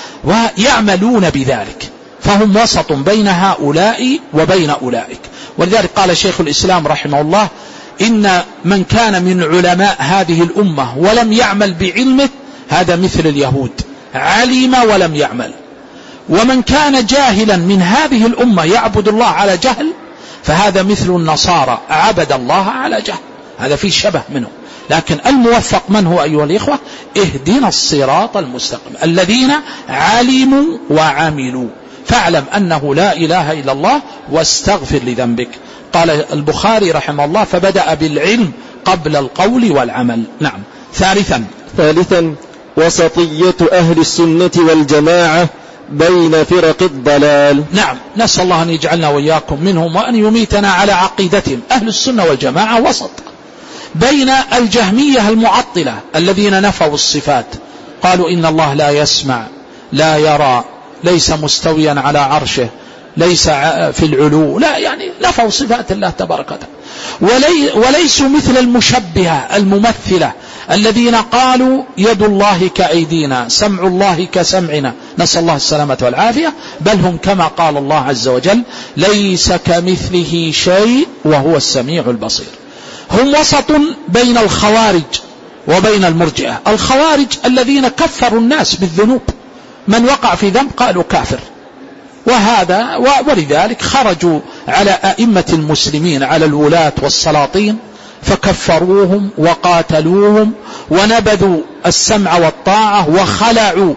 ويعملون بذلك. فهم وسط بين هؤلاء وبين أولئك. ولذلك قال شيخ الإسلام رحمه الله: إن من كان من علماء هذه الأمة ولم يعمل بعلمه هذا مثل اليهود، علم ولم يعمل. ومن كان جاهلا من هذه الأمة يعبد الله على جهل فهذا مثل النصارى، عبد الله على جهل. هذا فيه شبه منه. لكن الموفق من هو أيها الإخوة؟ اهدنا الصراط المستقيم، الذين علموا وعملوا. فاعلم أنه لا إله إلا الله واستغفر لذنبك. قال البخاري رحمه الله: فبدأ بالعلم قبل القول والعمل. نعم. ثالثا ثالثا وسطية أهل السنة والجماعة بين فرق الضلال. نعم، نسأل الله أن يجعلنا وإياكم منهم وأن يميتنا على عقيدتهم. أهل السنة والجماعة وسط بين الجهمية المعطلة الذين نفوا الصفات، قالوا إن الله لا يسمع، لا يرى، ليس مستويا على عرشه، ليس في العلو، لا، يعني نفوا صفات الله تبارك وتعالى. ولي وليسوا مثل المشبهة الممثلة الذين قالوا يد الله كأيدينا، سمع الله كسمعنا، نسأل الله السلامة والعافية. بل هم كما قال الله عز وجل: ليس كمثله شيء وهو السميع البصير. هم وسط بين الخوارج وبين المرجئة. الخوارج الذين كفروا الناس بالذنوب، من وقع في ذنب قالوا كافر، وهذا ولذلك خرجوا على أئمة المسلمين، على الولاة والسلاطين، فكفروهم وقاتلوهم ونبذوا السمع والطاعة وخلعوا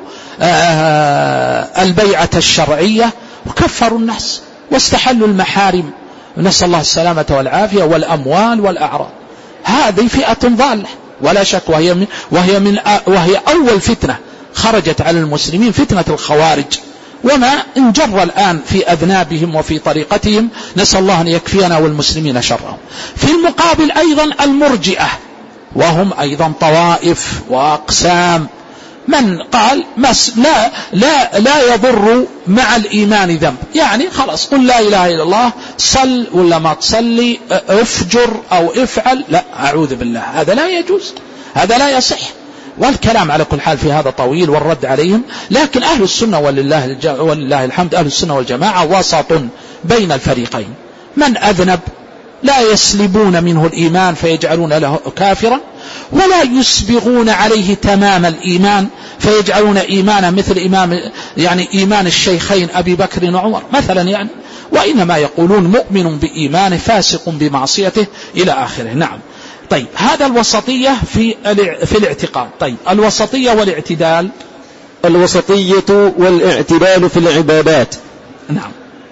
البيعة الشرعية وكفروا الناس واستحلوا المحارم، نسأل الله السلامة والعافية، والأموال والأعراض. هذه فئة ضالة ولا شك، وهي من وهي من وهي أول فتنة خرجت على المسلمين، فتنة الخوارج، وما انجر الآن في أذنابهم وفي طريقتهم، نسأل الله أن يكفينا والمسلمين شرهم. في المقابل أيضا المرجئة، وهم أيضا طوائف وأقسام، من قال لا, لا, لا يضر مع الإيمان ذنب، يعني خلاص قل لا إله إلا الله، صل ولا ما تصلي، افجر أو افعل، لا، أعوذ بالله، هذا لا يجوز، هذا لا يصح. والكلام على كل حال في هذا طويل والرد عليهم. لكن أهل السنة ولله, ولله الحمد، أهل السنة والجماعة وسط بين الفريقين، من أذنب لا يسلبون منه الإيمان فيجعلون له كافرا، ولا يسبغون عليه تمام الإيمان فيجعلون إيمانا مثل إمام يعني إيمان الشيخين أبي بكر وعمر مثلا يعني، وإنما يقولون مؤمن بإيمانه فاسق بمعصيته إلى آخره. نعم. طيب هذا الوسطية في في الاعتقاد. طيب الوسطية والاعتدال. الوسطية والاعتدال في العبادات. نعم.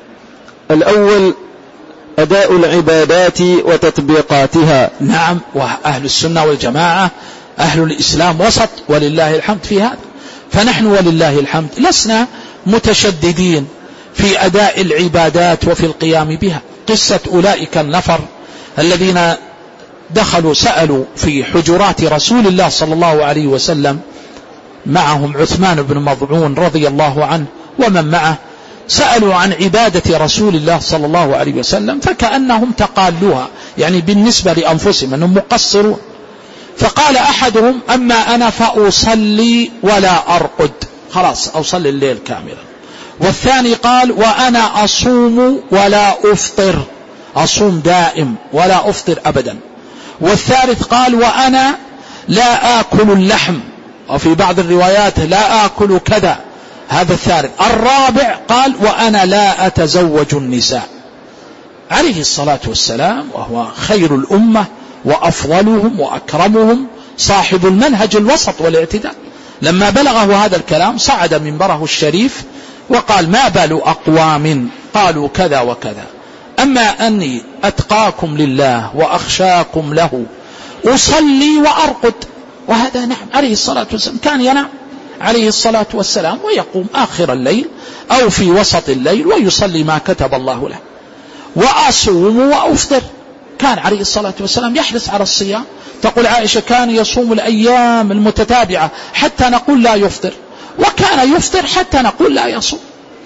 الأول أداء العبادات وتطبيقاتها. نعم. وأهل السنة والجماعة أهل الإسلام وسط ولله الحمد في هذا، فنحن ولله الحمد لسنا متشددين في أداء العبادات وفي القيام بها. قصة أولئك النفر الذين دخلوا سألوا في حجرات رسول الله صلى الله عليه وسلم، معهم عثمان بن مظعون رضي الله عنه ومن معه، سألوا عن عبادة رسول الله صلى الله عليه وسلم فكأنهم تقالوها يعني بالنسبة لأنفسهم أنهم مقصرون. فقال أحدهم أما أنا فأصلي ولا أرقد، خلاص أصلي الليل كاملا. والثاني قال وأنا أصوم ولا أفطر، أصوم دائم ولا أفطر أبدا. والثالث قال وأنا لا آكل اللحم، وفي بعض الروايات لا آكل كذا، هذا الثالث. الرابع قال وأنا لا أتزوج النساء. عليه الصلاة والسلام وهو خير الأمة وأفضلهم وأكرمهم صاحب المنهج الوسط والاعتدال، لما بلغه هذا الكلام صعد منبره الشريف وقال ما بال أقوام قالوا كذا وكذا، أما أني أتقاكم لله وأخشاكم له أصلي وأرقد. وهذا نعم عليه الصلاة والسلام كان ينام عليه الصلاة والسلام ويقوم آخر الليل أو في وسط الليل ويصلي ما كتب الله له. وأصوم وأفطر، كان عليه الصلاة والسلام يحرص على الصيام. تقول عائشة كان يصوم الأيام المتتابعة حتى نقول لا يفطر، وكان يفطر حتى نقول لا يصوم.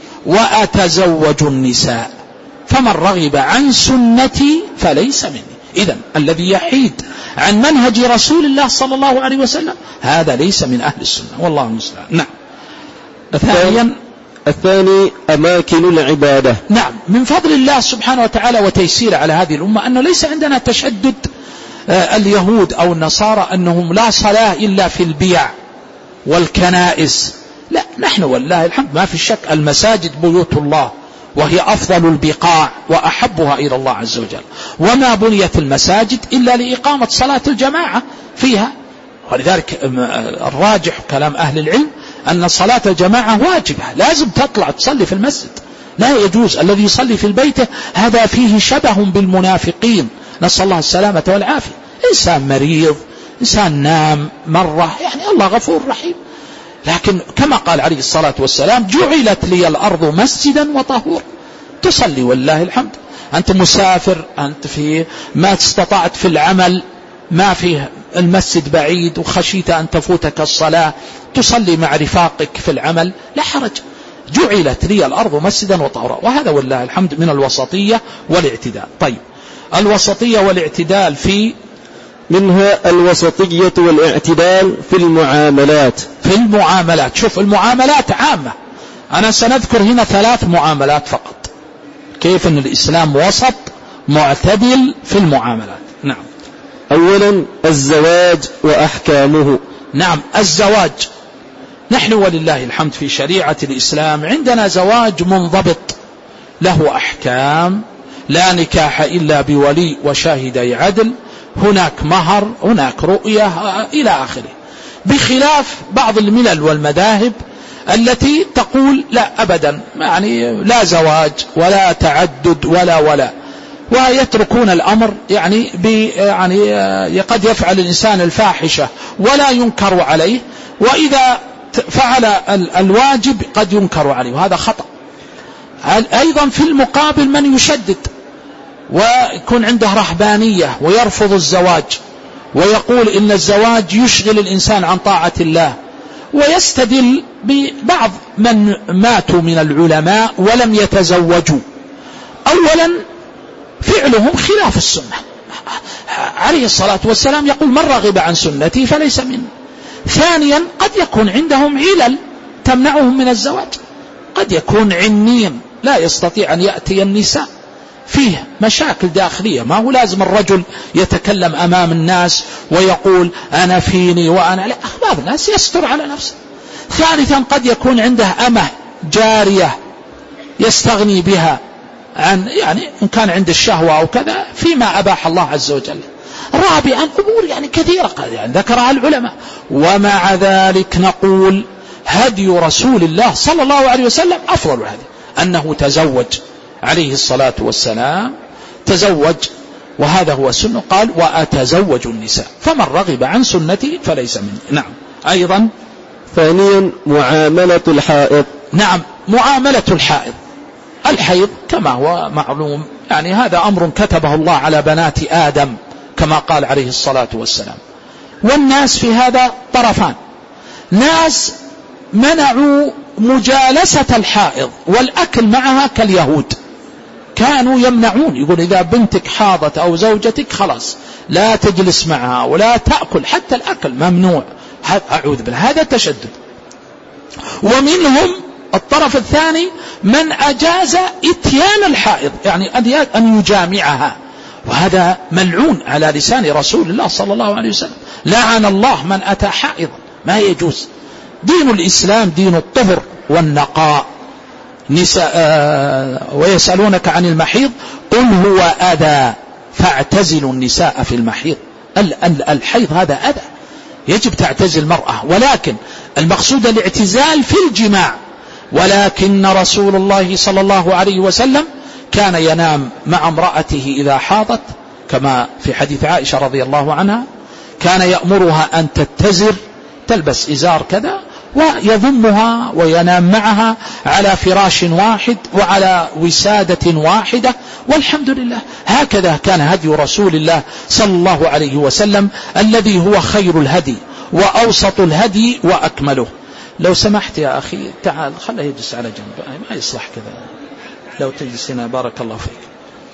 وأتزوج النساء فمن رغب عن سنتي فليس مني. إذن الذي يحيد عن منهج رسول الله صلى الله عليه وسلم هذا ليس من أهل السنة والله المستعان. نعم. ثانيا الثاني أماكن العبادة. نعم. من فضل الله سبحانه وتعالى وتيسير على هذه الأمة أنه ليس عندنا تشدد اليهود أو النصارى أنهم لا صلاة إلا في البيع والكنائس. لا، نحن والله الحمد ما في شك المساجد بيوت الله وهي أفضل البقاع وأحبها إلى الله عز وجل، وما بنيت المساجد إلا لإقامة صلاة الجماعة فيها. ولذلك الراجح كلام أهل العلم أن صلاة الجماعة واجبة، لازم تطلع تصلي في المسجد، لا يجوز. الذي يصلي في البيت هذا فيه شبه بالمنافقين، نسأل الله السلامة والعافية. إنسان مريض، إنسان نام مرة، يعني الله غفور رحيم. لكن كما قال عليه الصلاة والسلام جعلت لي الأرض مسجدا وطهورا، تصلي والله الحمد. أنت مسافر، أنت في ما استطعت في العمل، ما فيه المسجد بعيد وخشيت أن تفوتك الصلاة، تصلي مع رفاقك في العمل لا حرج. جعلت لي الأرض مسجدا وطهورا، وهذا والله الحمد من الوسطية والاعتدال. طيب الوسطية والاعتدال في منها الوسطية والاعتدال في المعاملات. في المعاملات، شوف المعاملات عامة، أنا سنذكر هنا ثلاث معاملات فقط، كيف أن الإسلام وسط معتدل في المعاملات. نعم. أولا الزواج وأحكامه. نعم. الزواج نحن ولله الحمد في شريعة الإسلام عندنا زواج منضبط له أحكام، لا نكاح إلا بولي وشاهدي عدل، هناك مهر، هناك رؤية إلى آخره، بخلاف بعض الملل والمذاهب التي تقول لا أبدا، يعني لا زواج ولا تعدد ولا ولا ويتركون الأمر يعني, يعني قد يفعل الإنسان الفاحشة ولا ينكر عليه، وإذا فعل الواجب قد ينكر عليه، وهذا خطأ. أيضا في المقابل من يشدد ويكون عنده رهبانية ويرفض الزواج ويقول إن الزواج يشغل الإنسان عن طاعة الله، ويستدل ببعض من ماتوا من العلماء ولم يتزوجوا. أولا فعلهم خلاف السنة، عليه الصلاة والسلام يقول من رغب عن سنتي فليس مني. ثانيا قد يكون عندهم علل تمنعهم من الزواج، قد يكون عنين لا يستطيع أن يأتي النساء فيه مشاكل داخلية، ما هو لازم الرجل يتكلم أمام الناس ويقول أنا فيني وأنا لا، بعض الناس يستر على نفسه. ثالثا قد يكون عنده أمه جارية يستغني بها عن يعني إن كان عند الشهوة أو كذا فيما أباح الله عز وجل. رابعا أمور يعني كثيرة يعني ذكرها العلماء. ومع ذلك نقول هدي رسول الله صلى الله عليه وسلم أفضل هذا، أنه تزوج عليه الصلاة والسلام، تزوج، وهذا هو السنة. قال وأتزوج النساء فمن رغب عن سنتي فليس مني. نعم. أيضا ثانيا معاملة الحائض. نعم، معاملة الحائض. الحيض كما هو معلوم يعني هذا أمر كتبه الله على بنات آدم كما قال عليه الصلاة والسلام. والناس في هذا طرفان، ناس منعوا مجالسة الحائض والأكل معها كاليهود، كانوا يمنعون، يقول إذا بنتك حاضت أو زوجتك خلاص لا تجلس معها ولا تأكل، حتى الأكل ممنوع. أعوذ بالله، هذا تشدد. ومنهم الطرف الثاني من أجاز إتيان الحائض، يعني أن يجامعها، وهذا ملعون على لسان رسول الله صلى الله عليه وسلم، لعن الله من أتى حائضا، ما يجوز. دين الإسلام دين الطهر والنقاء. نساء ويسألونك عن المحيض قل هو أذى فاعتزلوا النساء في المحيض. الحيض هذا أذى، يجب تعتزل المرأة، ولكن المقصود الاعتزال في الجماع. ولكن رسول الله صلى الله عليه وسلم كان ينام مع امرأته إذا حاضت، كما في حديث عائشة رضي الله عنها، كان يأمرها أن تتزر، تلبس إزار كذا، ويضمها وينام معها على فراش واحد وعلى وسادة واحدة، والحمد لله. هكذا كان هدي رسول الله صلى الله عليه وسلم، الذي هو خير الهدي وأوسط الهدي وأكمله. لو سمحت يا أخي تعال خله يجلس على جنب، ما يصلح كذا، لو تجلس هنا بارك الله فيك.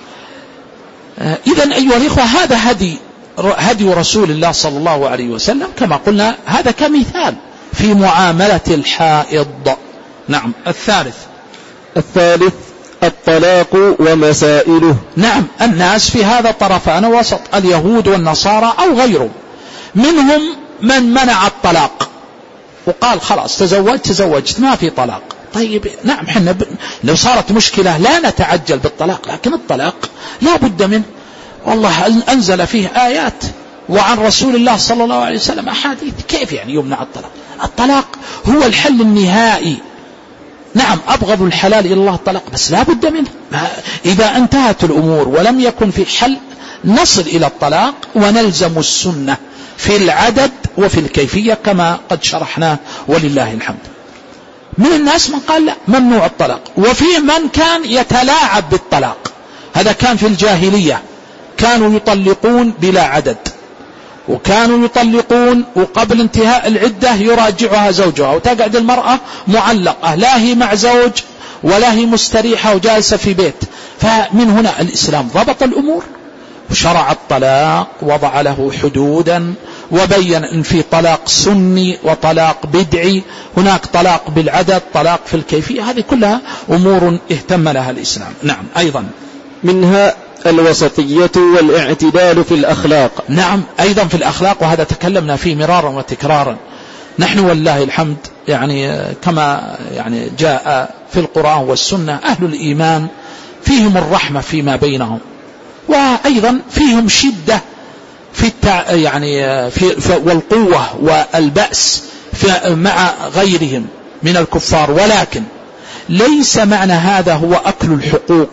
إذن أيها الإخوة هذا هدي هدي رسول الله صلى الله عليه وسلم كما قلنا، هذا كمثال في معاملة الحائض. نعم. الثالث الثالث الطلاق ومسائله. نعم، الناس في هذا طرفان وسط، اليهود والنصارى أو غيرهم. منهم من منع الطلاق وقال خلاص تزوجت تزوجت ما في طلاق. طيب نعم، حنا ب... لو صارت مشكلة لا نتعجل بالطلاق، لكن الطلاق لا بد منه، والله أنزل فيه آيات وعن رسول الله صلى الله عليه وسلم أحاديث. كيف يعني يمنع الطلاق؟ الطلاق هو الحل النهائي. نعم، أبغض الحلال إلى الله الطلاق، بس لا بد منه. إذا انتهت الأمور ولم يكن في حل نصل إلى الطلاق ونلزم السنة في العدد وفي الكيفية كما قد شرحناه ولله الحمد. من الناس من قال لا ممنوع الطلاق، وفي من كان يتلاعب بالطلاق. هذا كان في الجاهلية، كانوا يطلقون بلا عدد، وكانوا يطلقون وقبل انتهاء العدة يراجعها زوجها، وتقعد المرأة معلقة لا هي مع زوج ولا هي مستريحة وجالسة في بيت. فمن هنا الإسلام ضبط الأمور وشرع الطلاق، وضع له حدودا، وبين ان في طلاق سني وطلاق بدعي، هناك طلاق بالعدد، طلاق في الكيفية. هذه كلها أمور اهتم لها الإسلام. نعم. أيضا منها الوسطية والاعتدال في الأخلاق. نعم، أيضا في الأخلاق، وهذا تكلمنا فيه مرارا وتكرارا. نحن والله الحمد يعني كما يعني جاء في القرآن والسنة أهل الإيمان فيهم الرحمة فيما بينهم، وأيضا فيهم شدة في التع... يعني في... في والقوة والبأس في... مع غيرهم من الكفار. ولكن ليس معنى هذا هو أكل الحقوق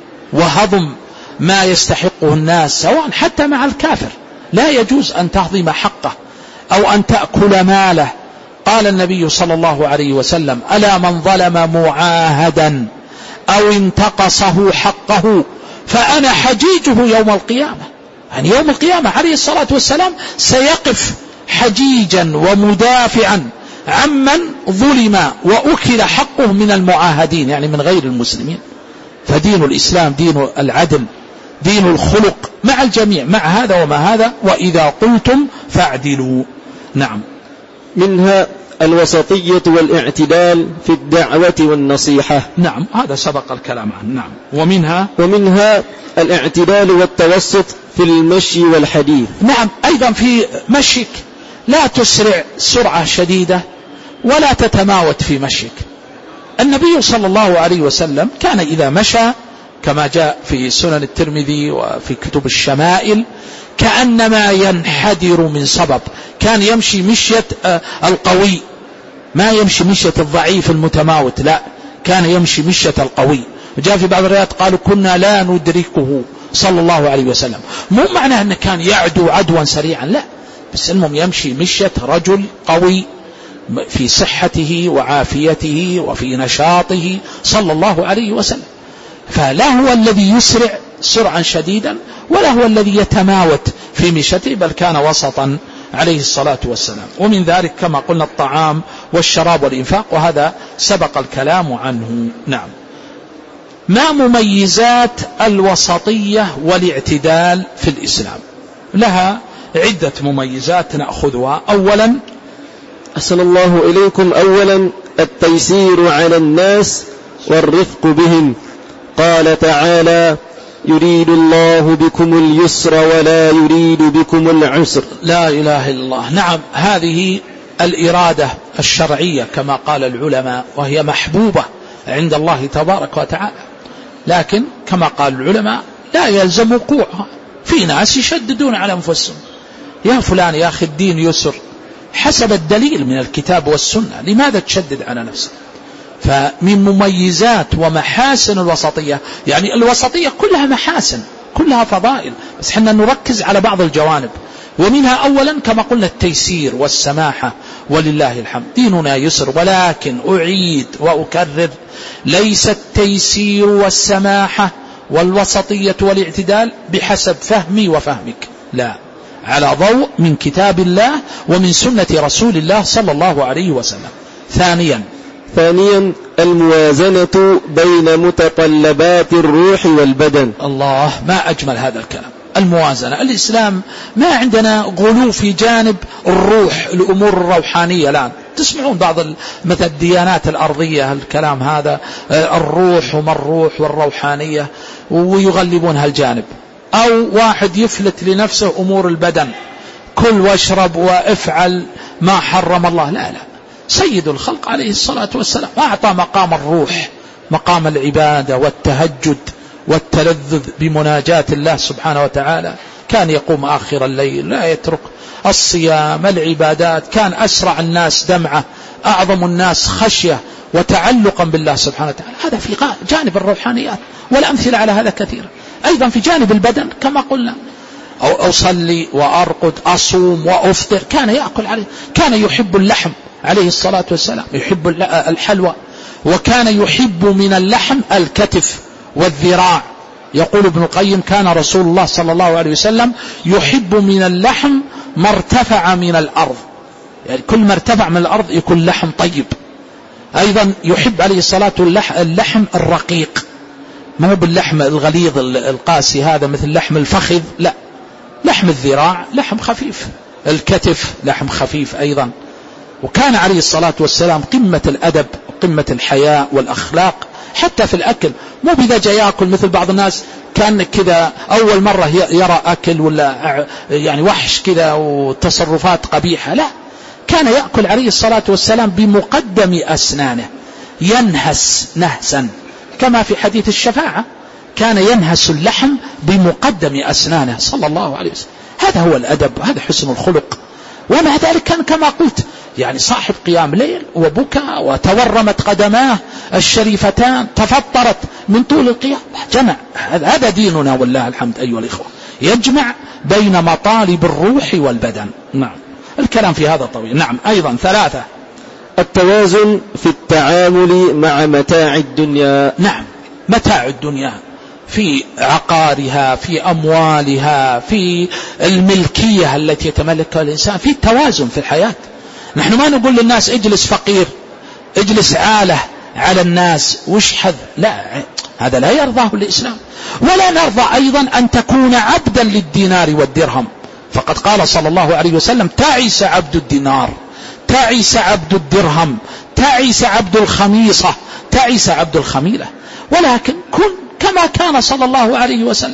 وهضم ما يستحقه الناس، سواء حتى مع الكافر لا يجوز أن تهضم حقه أو أن تأكل ماله. قال النبي صلى الله عليه وسلم ألا من ظلم معاهدا أو انتقصه حقه فأنا حجيجه يوم القيامة. يعني يوم القيامة عليه الصلاة والسلام سيقف حجيجا ومدافعا عمن ظلم وأكل حقه من المعاهدين، يعني من غير المسلمين. فدين الإسلام دين العدل، دين الخلق مع الجميع، مع هذا وما هذا، وإذا قلتم فاعدلوا. نعم. منها الوسطية والاعتدال في الدعوة والنصيحة. نعم، هذا سبق الكلام عنه. نعم. ومنها ومنها الاعتدال والتوسط في المشي والحديث. نعم، أيضا في مشيك لا تسرع سرعة شديدة ولا تتماوت في مشيك. النبي صلى الله عليه وسلم كان إذا مشى كما جاء في سنن الترمذي وفي كتب الشمائل كأنما ينحدر من صبب، كان يمشي مشية القوي، ما يمشي مشية الضعيف المتماوت، لا، كان يمشي مشية القوي. جاء في بعض الروايات قالوا كنا لا ندركه صلى الله عليه وسلم، مو معناه أنه كان يعدو عدوا سريعا، لا، بس المهم يمشي مشية رجل قوي في صحته وعافيته وفي نشاطه صلى الله عليه وسلم. فلا هو الذي يسرع سرعا شديدا ولا هو الذي يتماوت في مشيته، بل كان وسطا عليه الصلاة والسلام. ومن ذلك كما قلنا الطعام والشراب والإنفاق، وهذا سبق الكلام عنه. نعم. ما مميزات الوسطية والاعتدال في الإسلام؟ لها عدة مميزات نأخذها. أولا، أحسن الله إليكم، أولا التيسير على الناس والرفق بهم. قال تعالى يريد الله بكم اليسر ولا يريد بكم العسر. لا إله إلا الله. نعم، هذه الإرادة الشرعية كما قال العلماء، وهي محبوبة عند الله تبارك وتعالى، لكن كما قال العلماء لا يلزم وقوعها. في ناس يشددون على أنفسهم، يا فلان يا أخي الدين يسر، حسب الدليل من الكتاب والسنة، لماذا تشدد على نفسك؟ فمن مميزات ومحاسن الوسطية، يعني الوسطية كلها محاسن كلها فضائل، بس حنا نركز على بعض الجوانب. ومنها أولا كما قلنا التيسير والسماحة، ولله الحمد ديننا يسر، ولكن أعيد وأكرر، ليس التيسير والسماحة والوسطية والاعتدال بحسب فهمي وفهمك، لا، على ضوء من كتاب الله ومن سنة رسول الله صلى الله عليه وسلم. ثانيا ثانيا الموازنة بين متطلبات الروح والبدن. الله، ما أجمل هذا الكلام، الموازنة. الإسلام ما عندنا غلو في جانب الروح، الأمور الروحانية. الآن تسمعون بعض مثل الديانات الأرضية الكلام هذا، الروح وما الروح والروحانية، ويغلبون هالجانب. أو واحد يفلت لنفسه أمور البدن، كل واشرب وافعل ما حرم الله، لا لا، سيد الخلق عليه الصلاة والسلام أعطى مقام الروح، مقام العبادة والتهجد والتلذذ بمناجاة الله سبحانه وتعالى. كان يقوم آخر الليل، لا يترك الصيام، العبادات، كان أسرع الناس دمعة، أعظم الناس خشية وتعلقا بالله سبحانه وتعالى. هذا في جانب الروحانيات، والأمثلة على هذا كثيرة. أيضا في جانب البدن كما قلنا، أو أصلي وأرقد، أصوم وأفطر، كان يأكل عليه، كان يحب اللحم عليه الصلاة والسلام، يحب الحلوى، وكان يحب من اللحم الكتف والذراع. يقول ابن القيم كان رسول الله صلى الله عليه وسلم يحب من اللحم ما ارتفع من الأرض، يعني كل ما ارتفع من الأرض يكون لحم طيب. أيضا يحب عليه الصلاة اللحم الرقيق، ما هو باللحم الغليظ القاسي هذا مثل لحم الفخذ، لا، لحم الذراع لحم خفيف، الكتف لحم خفيف أيضا. وكان عليه الصلاة والسلام قمة الأدب وقمة الحياء والأخلاق حتى في الأكل، مو بذا جاء يأكل مثل بعض الناس كان كذا أول مرة يرى أكل ولا يعني وحش كذا وتصرفات قبيحة، لا، كان يأكل عليه الصلاة والسلام بمقدم أسنانه، ينهس نهسا كما في حديث الشفاعة، كان ينهس اللحم بمقدم أسنانه صلى الله عليه وسلم. هذا هو الأدب، هذا حسن الخلق. ومع ذلك كان كما قلت يعني صاحب قيام ليل وبكى وتورمت قدماه الشريفتان، تفطرت من طول القيام، جمع. هذا ديننا والله الحمد أيها الإخوة، يجمع بين مطالب الروح والبدن. نعم، الكلام في هذا طويل. نعم. أيضا ثلاثة التوازن في التعامل مع متاع الدنيا. نعم، متاع الدنيا في عقارها، في أموالها، في الملكية التي يتملكها الإنسان، في توازن في الحياة. نحن ما نقول للناس اجلس فقير، اجلس عالة على الناس واشحذ، لا، هذا لا يرضاه الإسلام. ولا نرضى أيضا أن تكون عبدا للدينار والدرهم، فقد قال صلى الله عليه وسلم تعس عبد الدينار تعس عبد الدرهم، تعس عبد الخميصة، تعس عبد الخميلة. ولكن كن كما كان صلى الله عليه وسلم.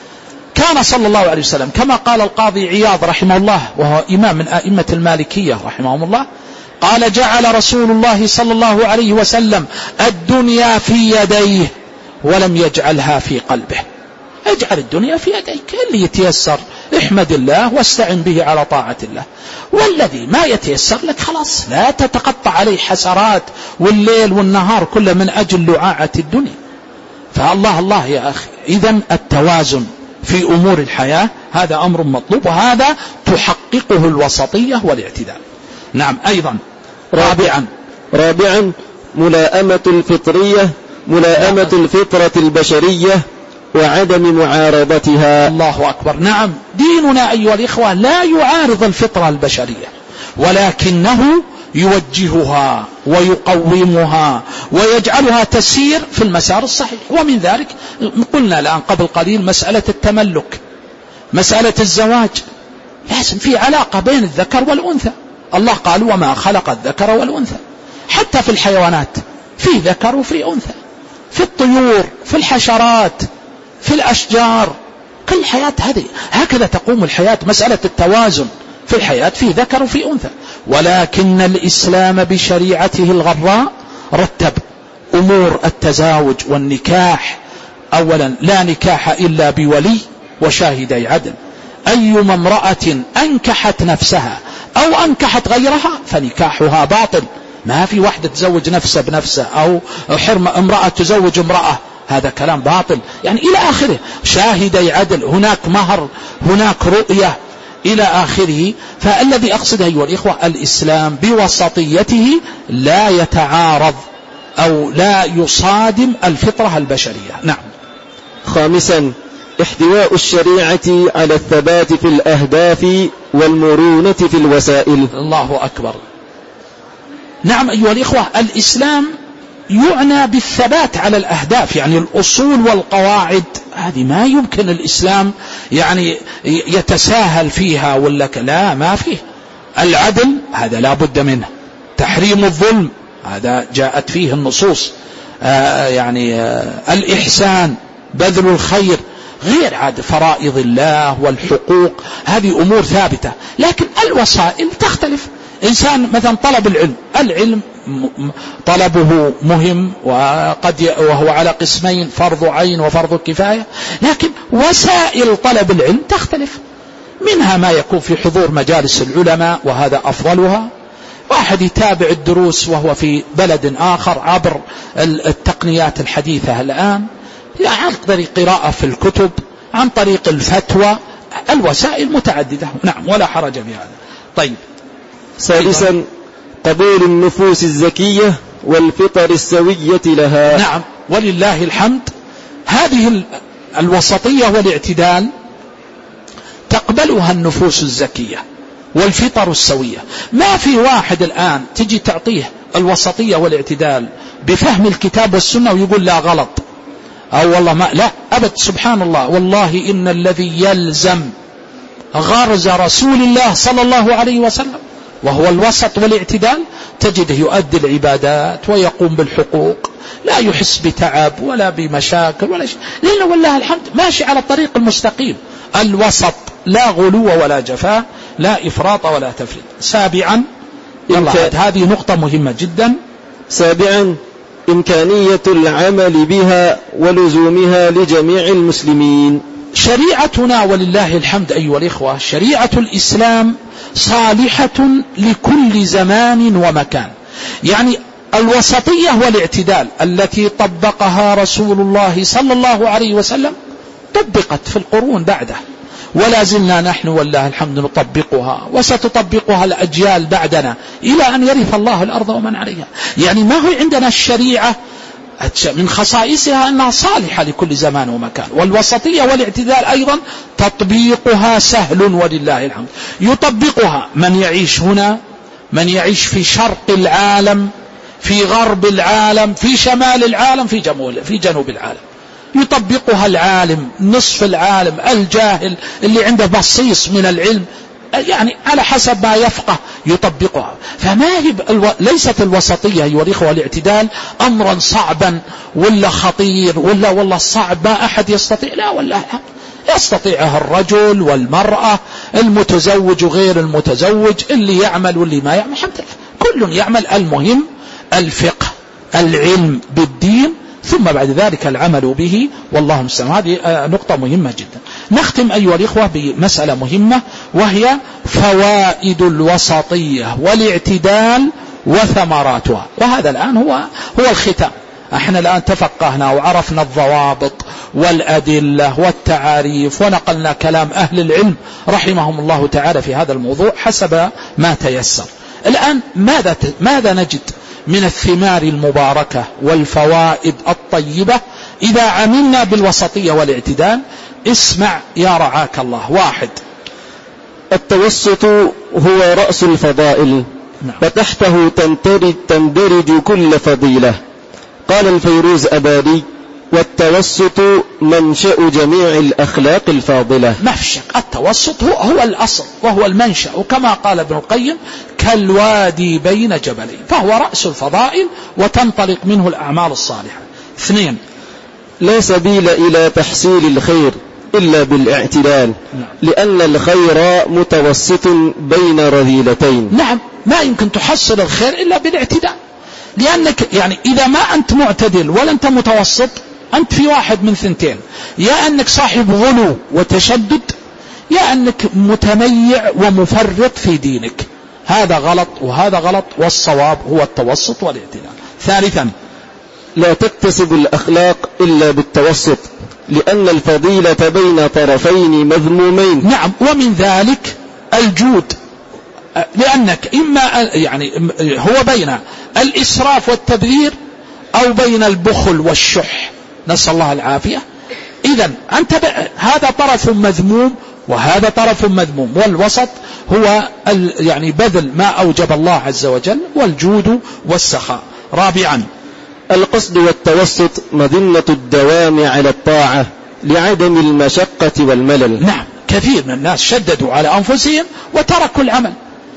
كان صلى الله عليه وسلم كما قال القاضي عياض رحمه الله، وهو إمام من أئمة المالكية رحمهم الله، قال: جعل رسول الله صلى الله عليه وسلم الدنيا في يديه ولم يجعلها في قلبه. اجعل الدنيا في يديك، اللي يتيسر احمد الله واستعن به على طاعة الله، والذي ما يتيسر لك خلاص لا تتقطع عليه حسرات والليل والنهار كله من أجل لعاعة الدنيا. فالله الله يا أخي. إذن التوازن في أمور الحياة هذا أمر مطلوب، وهذا تحققه الوسطية والاعتدال. نعم. أيضا رابعا رابعا ملائمة الفطرية، ملائمة الفطرة البشرية وعدم معارضتها. الله أكبر. نعم، ديننا أيها الإخوة لا يعارض الفطرة البشرية، ولكنه يوجهها ويقومها ويجعلها تسير في المسار الصحيح. ومن ذلك قلنا الآن قبل قليل مسألة التملك، مسألة الزواج، لازم في علاقة بين الذكر والأنثى. الله قال: وما خلق الذكر والأنثى. حتى في الحيوانات في ذكر وفي أنثى، في الطيور، في الحشرات، في الأشجار، كل الحياة هذه هكذا تقوم الحياة. مسألة التوازن في الحياة في ذكر وفي أنثى. ولكن الإسلام بشريعته الغراء رتب أمور التزاوج والنكاح. أولا: لا نكاح إلا بولي وشاهدي عدل. أيما امرأة أنكحت نفسها أو أنكحت غيرها فنكاحها باطل. ما في واحدة تزوج نفسها بنفسها أو حرم امرأة تزوج امرأة، هذا كلام باطل. يعني إلى آخره. شاهدي عدل، هناك مهر، هناك رؤية، إلى آخره. فالذي أقصده أيها الإخوة الإسلام بوسطيته لا يتعارض أو لا يصادم الفطرة البشرية. نعم. خامسا احتواء الشريعة على الثبات في الأهداف والمرونة في الوسائل. الله أكبر. نعم أيها الإخوة، الإسلام يعنى بالثبات على الأهداف، يعني الأصول والقواعد هذه ما يمكن الإسلام يعني يتساهل فيها ولا لا، ما فيه. العدل هذا لا بد منه، تحريم الظلم هذا جاءت فيه النصوص، آه يعني آه الإحسان، بذل الخير، غير عاد فرائض الله والحقوق، هذه أمور ثابتة. لكن الوسائل تختلف. إنسان مثلا طلب العلم، العلم طلبه مهم وقد وهو على قسمين، فرض عين وفرض كفاية، لكن وسائل طلب العلم تختلف. منها ما يكون في حضور مجالس العلماء وهذا أفضلها، واحد يتابع الدروس وهو في بلد آخر عبر التقنيات الحديثة الآن، عن طريق قراءة في الكتب، عن طريق الفتوى، الوسائل متعددة. نعم، ولا حرج في هذا. طيب. سادسا قبول النفوس الزكية والفطر السوية لها. نعم، ولله الحمد. هذه الوسطية والاعتدال تقبلها النفوس الزكية والفطر السوية. ما في واحد الآن تجي تعطيه الوسطية والاعتدال بفهم الكتاب والسنة ويقول لا غلط أو والله ما، لا أبد. سبحان الله، والله إن الذي يلزم غرز رسول الله صلى الله عليه وسلم وهو الوسط والاعتدال تجده يؤدي العبادات ويقوم بالحقوق، لا يحس بتعب ولا بمشاكل ولا شيء، لأنه والله الحمد ماشي على الطريق المستقيم، الوسط، لا غلو ولا جفاء، لا إفراط ولا تفريط. سابعا، يلا هذه نقطة مهمة جدا. سابعا إمكانية العمل بها ولزومها لجميع المسلمين. شريعتنا ولله الحمد أيها الإخوة، شريعة الإسلام صالحة لكل زمان ومكان. يعني الوسطية والاعتدال التي طبقها رسول الله صلى الله عليه وسلم طبقت في القرون بعده، ولا زلنا نحن والله الحمد نطبقها، وستطبقها الأجيال بعدنا إلى أن يرث الله الأرض ومن عليها. يعني ما هو عندنا الشريعة من خصائصها أنها صالحة لكل زمان ومكان، والوسطية والاعتدال أيضا تطبيقها سهل ولله الحمد. يطبقها من يعيش هنا، من يعيش في شرق العالم، في غرب العالم، في شمال العالم، في جنوب في جنوب العالم. يطبقها العالم، نصف العالم، الجاهل اللي عنده بصيص من العلم يعني على حسب ما يفقه يطبقها. فما هي الو... ليست الوسطية أيها الإخوة الاعتدال أمرا صعبا ولا خطير ولا والله صعب ما أحد يستطيع، لا والله يستطيعها الرجل والمرأة، المتزوج وغير المتزوج، اللي يعمل واللي ما يعمل، الحمد لله كل يعمل. المهم الفقه، العلم بالدين، ثم بعد ذلك العمل به، والله المستعان. هذه نقطة مهمة جدا. نختم أيها الإخوة بمسألة مهمة، وهي فوائد الوسطية والاعتدال وثمراتها. وهذا الآن هو هو الختام. احنا الآن تفقهنا وعرفنا الضوابط والأدلة والتعاريف، ونقلنا كلام أهل العلم رحمهم الله تعالى في هذا الموضوع حسب ما تيسر. الآن ماذا ماذا نجد من الثمار المباركة والفوائد الطيبة إذا عملنا بالوسطية والاعتدال؟ اسمع يا رعاك الله. واحد، التوسط هو رأس الفضائل، نعم. فتحته تندرج, تندرج كل فضيلة. قال الفيروز أبادي: والتوسط منشأ جميع الأخلاق الفاضلة. مفشق التوسط هو, هو الأصل وهو المنشأ، وكما قال ابن القيم: كالوادي بين جبلين، فهو رأس الفضائل وتنطلق منه الأعمال الصالحة. اثنين، لا سبيل إلى تحصيل الخير إلا بالاعتدال، لأن الخير متوسط بين رذيلتين. نعم، ما يمكن تحصل الخير إلا بالاعتدال، لأنك يعني إذا ما أنت معتدل ولا أنت متوسط، أنت في واحد من ثنتين: يا أنك صاحب غلو وتشدد، يا أنك متميع ومفرط في دينك. هذا غلط وهذا غلط، والصواب هو التوسط والاعتدال. ثالثا، لا تكتسب الأخلاق إلا بالتوسط، لأن الفضيلة بين طرفين مذمومين. نعم، ومن ذلك الجود، لأنك إما يعني هو بين الإسراف والتبذير أو بين البخل والشح، نسأل الله العافية. إذن أنت هذا طرف مذموم وهذا طرف مذموم، والوسط هو يعني بذل ما أوجب الله عز وجل، والجود والسخاء. رابعا، القصد والتوسط مذنة الدوام على الطاعة لعدم المشقة والملل. نعم، كثير من الناس شددوا على أنفسهم وتركوا العمل،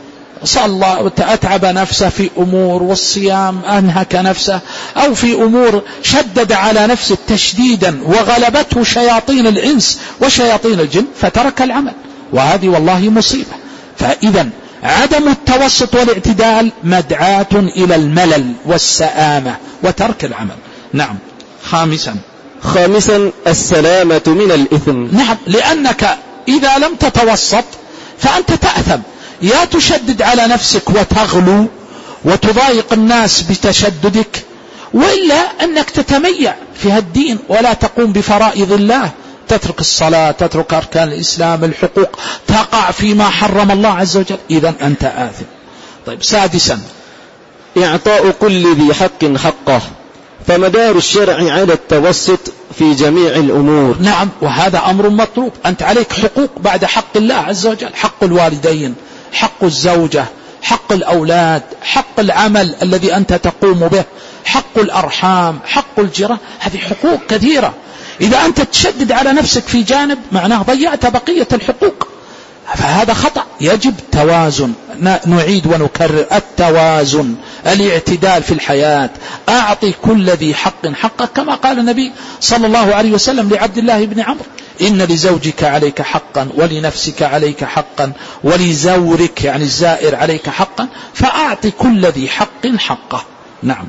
صلى وأتعب نفسه في أمور، والصيام أنهك نفسه، أو في أمور شدد على نفسه تشديدا وغلبته شياطين الإنس وشياطين الجن فترك العمل، وهذه والله مصيبة. فإذا عدم التوسط والاعتدال مدعاة إلى الملل والسآمة وترك العمل. نعم. خامسا خامسا السلامة من الإثم. نعم، لأنك إذا لم تتوسط فأنت تأثم، يا تشدد على نفسك وتغلو وتضايق الناس بتشددك، وإلا أنك تتميع في هالدين ولا تقوم بفرائض الله، تترك الصلاة، تترك أركان الإسلام، الحقوق، تقع فيما حرم الله عز وجل، إذن أنت آثم. طيب. سادسا إعطاء كل ذي حق حقه، فمدار الشرع على التوسط في جميع الأمور. نعم، وهذا أمر مطلوب. أنت عليك حقوق بعد حق الله عز وجل: حق الوالدين، حق الزوجة، حق الأولاد، حق العمل الذي أنت تقوم به، حق الأرحام، حق الجيران. هذه حقوق كثيرة. إذا أنت تشدد على نفسك في جانب معناه ضيعت بقية الحقوق، فهذا خطأ. يجب توازن، نعيد ونكرر: التوازن، الاعتدال في الحياة. أعطي كل ذي حق حقه، كما قال النبي صلى الله عليه وسلم لعبد الله بن عمرو: إن لزوجك عليك حقا، ولنفسك عليك حقا، ولزورك يعني الزائر عليك حقا، فأعطي كل ذي حق حقه. نعم.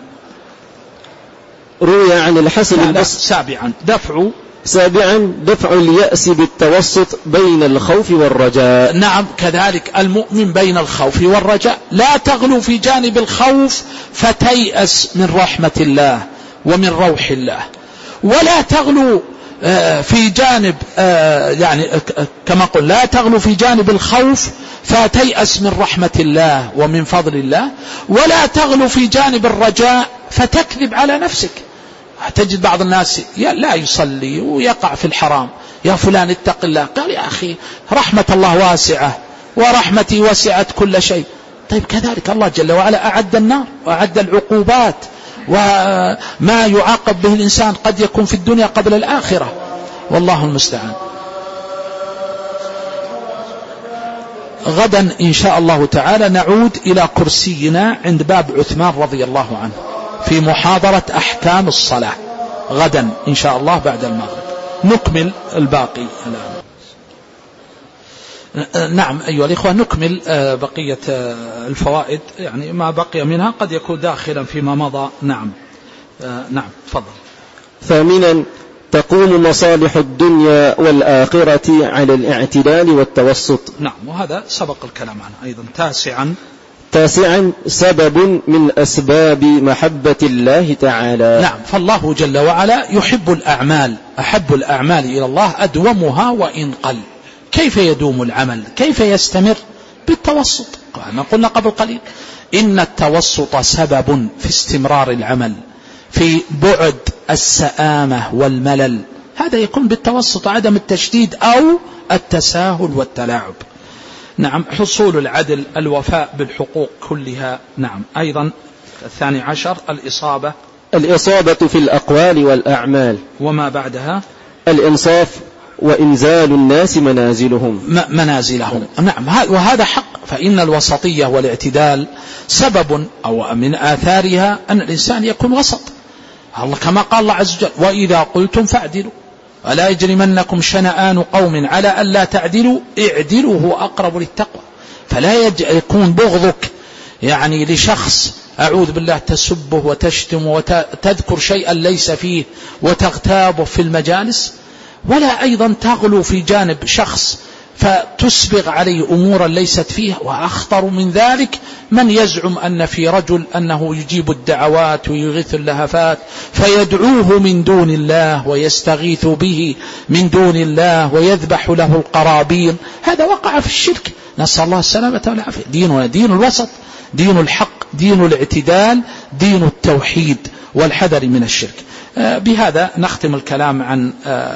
روي عن الحسن البصري. سابعا دفع سابعا دفع اليأس بالتوسط بين الخوف والرجاء. نعم، كذلك المؤمن بين الخوف والرجاء، لا تغلو في جانب الخوف فتيأس من رحمة الله ومن روح الله، ولا تغلو في جانب يعني كما قل لا تغلو في جانب الخوف فتيأس من رحمة الله ومن فضل الله، ولا تغلو في جانب الرجاء فتكذب على نفسك. تجد بعض الناس لا يصلي ويقع في الحرام: يا فلان اتق الله. قال: يا أخي رحمة الله واسعة، ورحمتي وسعت كل شيء. طيب، كذلك الله جل وعلا أعد النار وأعد العقوبات، وما يعاقب به الإنسان قد يكون في الدنيا قبل الآخرة، والله المستعان. غدا إن شاء الله تعالى نعود إلى كرسينا عند باب عثمان رضي الله عنه في محاضرة أحكام الصلاة غدا إن شاء الله بعد المغرب، نكمل الباقي الآن. نعم أيها الإخوة، نكمل بقية الفوائد، يعني ما بقي منها قد يكون داخلا فيما مضى. نعم نعم تفضل. ثامنا تقوم مصالح الدنيا والآخرة على الاعتدال والتوسط. نعم وهذا سبق الكلام عنه أيضا. تاسعا تاسعا سبب من أسباب محبة الله تعالى. نعم، فالله جل وعلا يحب الأعمال، أحب الأعمال إلى الله أدومها وإن قل. كيف يدوم العمل؟ كيف يستمر؟ بالتوسط. ما قلنا قبل قليل إن التوسط سبب في استمرار العمل، في بعد السآمة والملل، هذا يكون بالتوسط، عدم التشديد أو التساهل والتلاعب. نعم، حصول العدل، الوفاء بالحقوق كلها. نعم أيضا الثاني عشر الإصابة الإصابة في الأقوال والأعمال، وما بعدها الإنصاف وإنزال الناس منازلهم منازلهم. نعم، وهذا حق، فإن الوسطية والاعتدال سبب أو من آثارها أن الإنسان يكون وسط. الله كما قال الله عز وجل وإذا قلتم فاعدلوا ولا يجرمنكم شنآن قوم على ألا تعدلوا اعدلوا هو أقرب للتقوى. فلا يكون بغضك يعني لشخص أعوذ بالله تسبه وتشتم وتذكر شيئا ليس فيه وتغتابه في المجالس، ولا أيضا تغلو في جانب شخص فتسبغ عليه أمورا ليست فيه. وأخطر من ذلك من يزعم أن في رجل أنه يجيب الدعوات ويغيث اللهفات فيدعوه من دون الله ويستغيث به من دون الله ويذبح له القرابين، هذا وقع في الشرك، نسأل الله السلامة والعافية. ديننا دين الوسط، دين الحق، دين الاعتدال، دين التوحيد والحذر من الشرك. بهذا نختم الكلام عن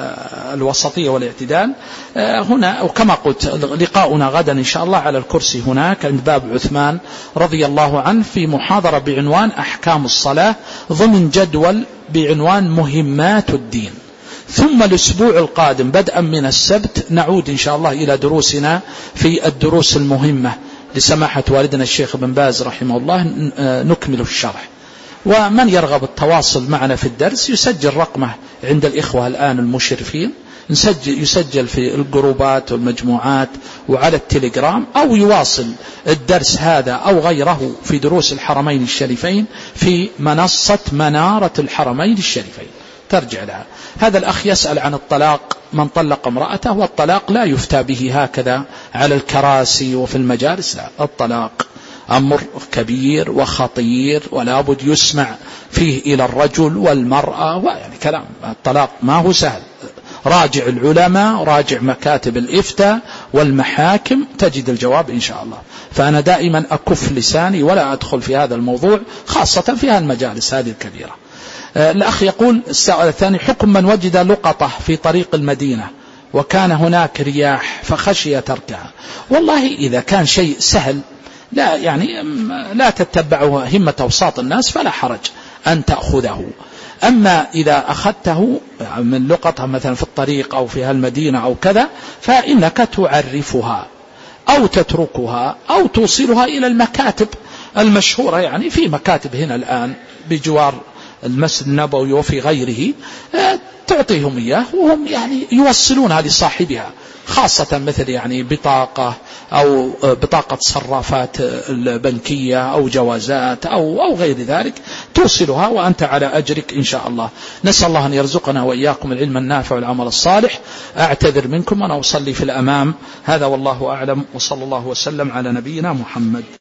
الوسطية والاعتدال هنا. وكما قلت لقاؤنا غدا إن شاء الله على الكرسي هناك عند باب عثمان رضي الله عنه في محاضرة بعنوان أحكام الصلاة ضمن جدول بعنوان مهمات الدين. ثم الأسبوع القادم بدءا من السبت نعود إن شاء الله إلى دروسنا في الدروس المهمة لسماحة والدنا الشيخ بن باز رحمه الله، نكمل الشرح. ومن يرغب التواصل معنا في الدرس يسجل رقمه عند الإخوة الآن المشرفين، نسجل يسجل في الجروبات والمجموعات وعلى التليجرام، أو يواصل الدرس هذا أو غيره في دروس الحرمين الشريفين في منصة منارة الحرمين الشريفين ترجع لها. هذا الأخ يسأل عن الطلاق، من طلق امرأته، والطلاق لا يفتى به هكذا على الكراسي وفي المجالس، لا، الطلاق أمر كبير وخطير ولا بد يسمع فيه إلى الرجل والمرأة، ويعني كلام الطلاق ما هو سهل. راجع العلماء، راجع مكاتب الإفتاء والمحاكم تجد الجواب إن شاء الله. فأنا دائما أكف لساني ولا أدخل في هذا الموضوع خاصة في هالمجالس هذه الكبيرة. الأخ يقول السؤال الثاني: حكم من وجد لقطة في طريق المدينة وكان هناك رياح فخشي تركها. والله إذا كان شيء سهل لا يعني لا تتبعه همة أوساط الناس فلا حرج أن تأخذه. أما إذا أخذته من لقطة مثلا في الطريق أو في هالمدينة أو كذا فإنك تعرفها أو تتركها أو توصلها إلى المكاتب المشهورة. يعني في مكاتب هنا الآن بجوار المسجد النبوي وفي غيره تعطيهم إياه وهم يعني يوصلونها لصاحبها، خاصة مثل يعني بطاقة أو بطاقة صرافات البنكية أو جوازات أو أو غير ذلك، توصلها وأنت على أجرك إن شاء الله. نسأل الله أن يرزقنا وإياكم العلم النافع والعمل الصالح. أعتذر منكم وأنا أصلي في الأمام. هذا والله أعلم، وصلى الله وسلم على نبينا محمد.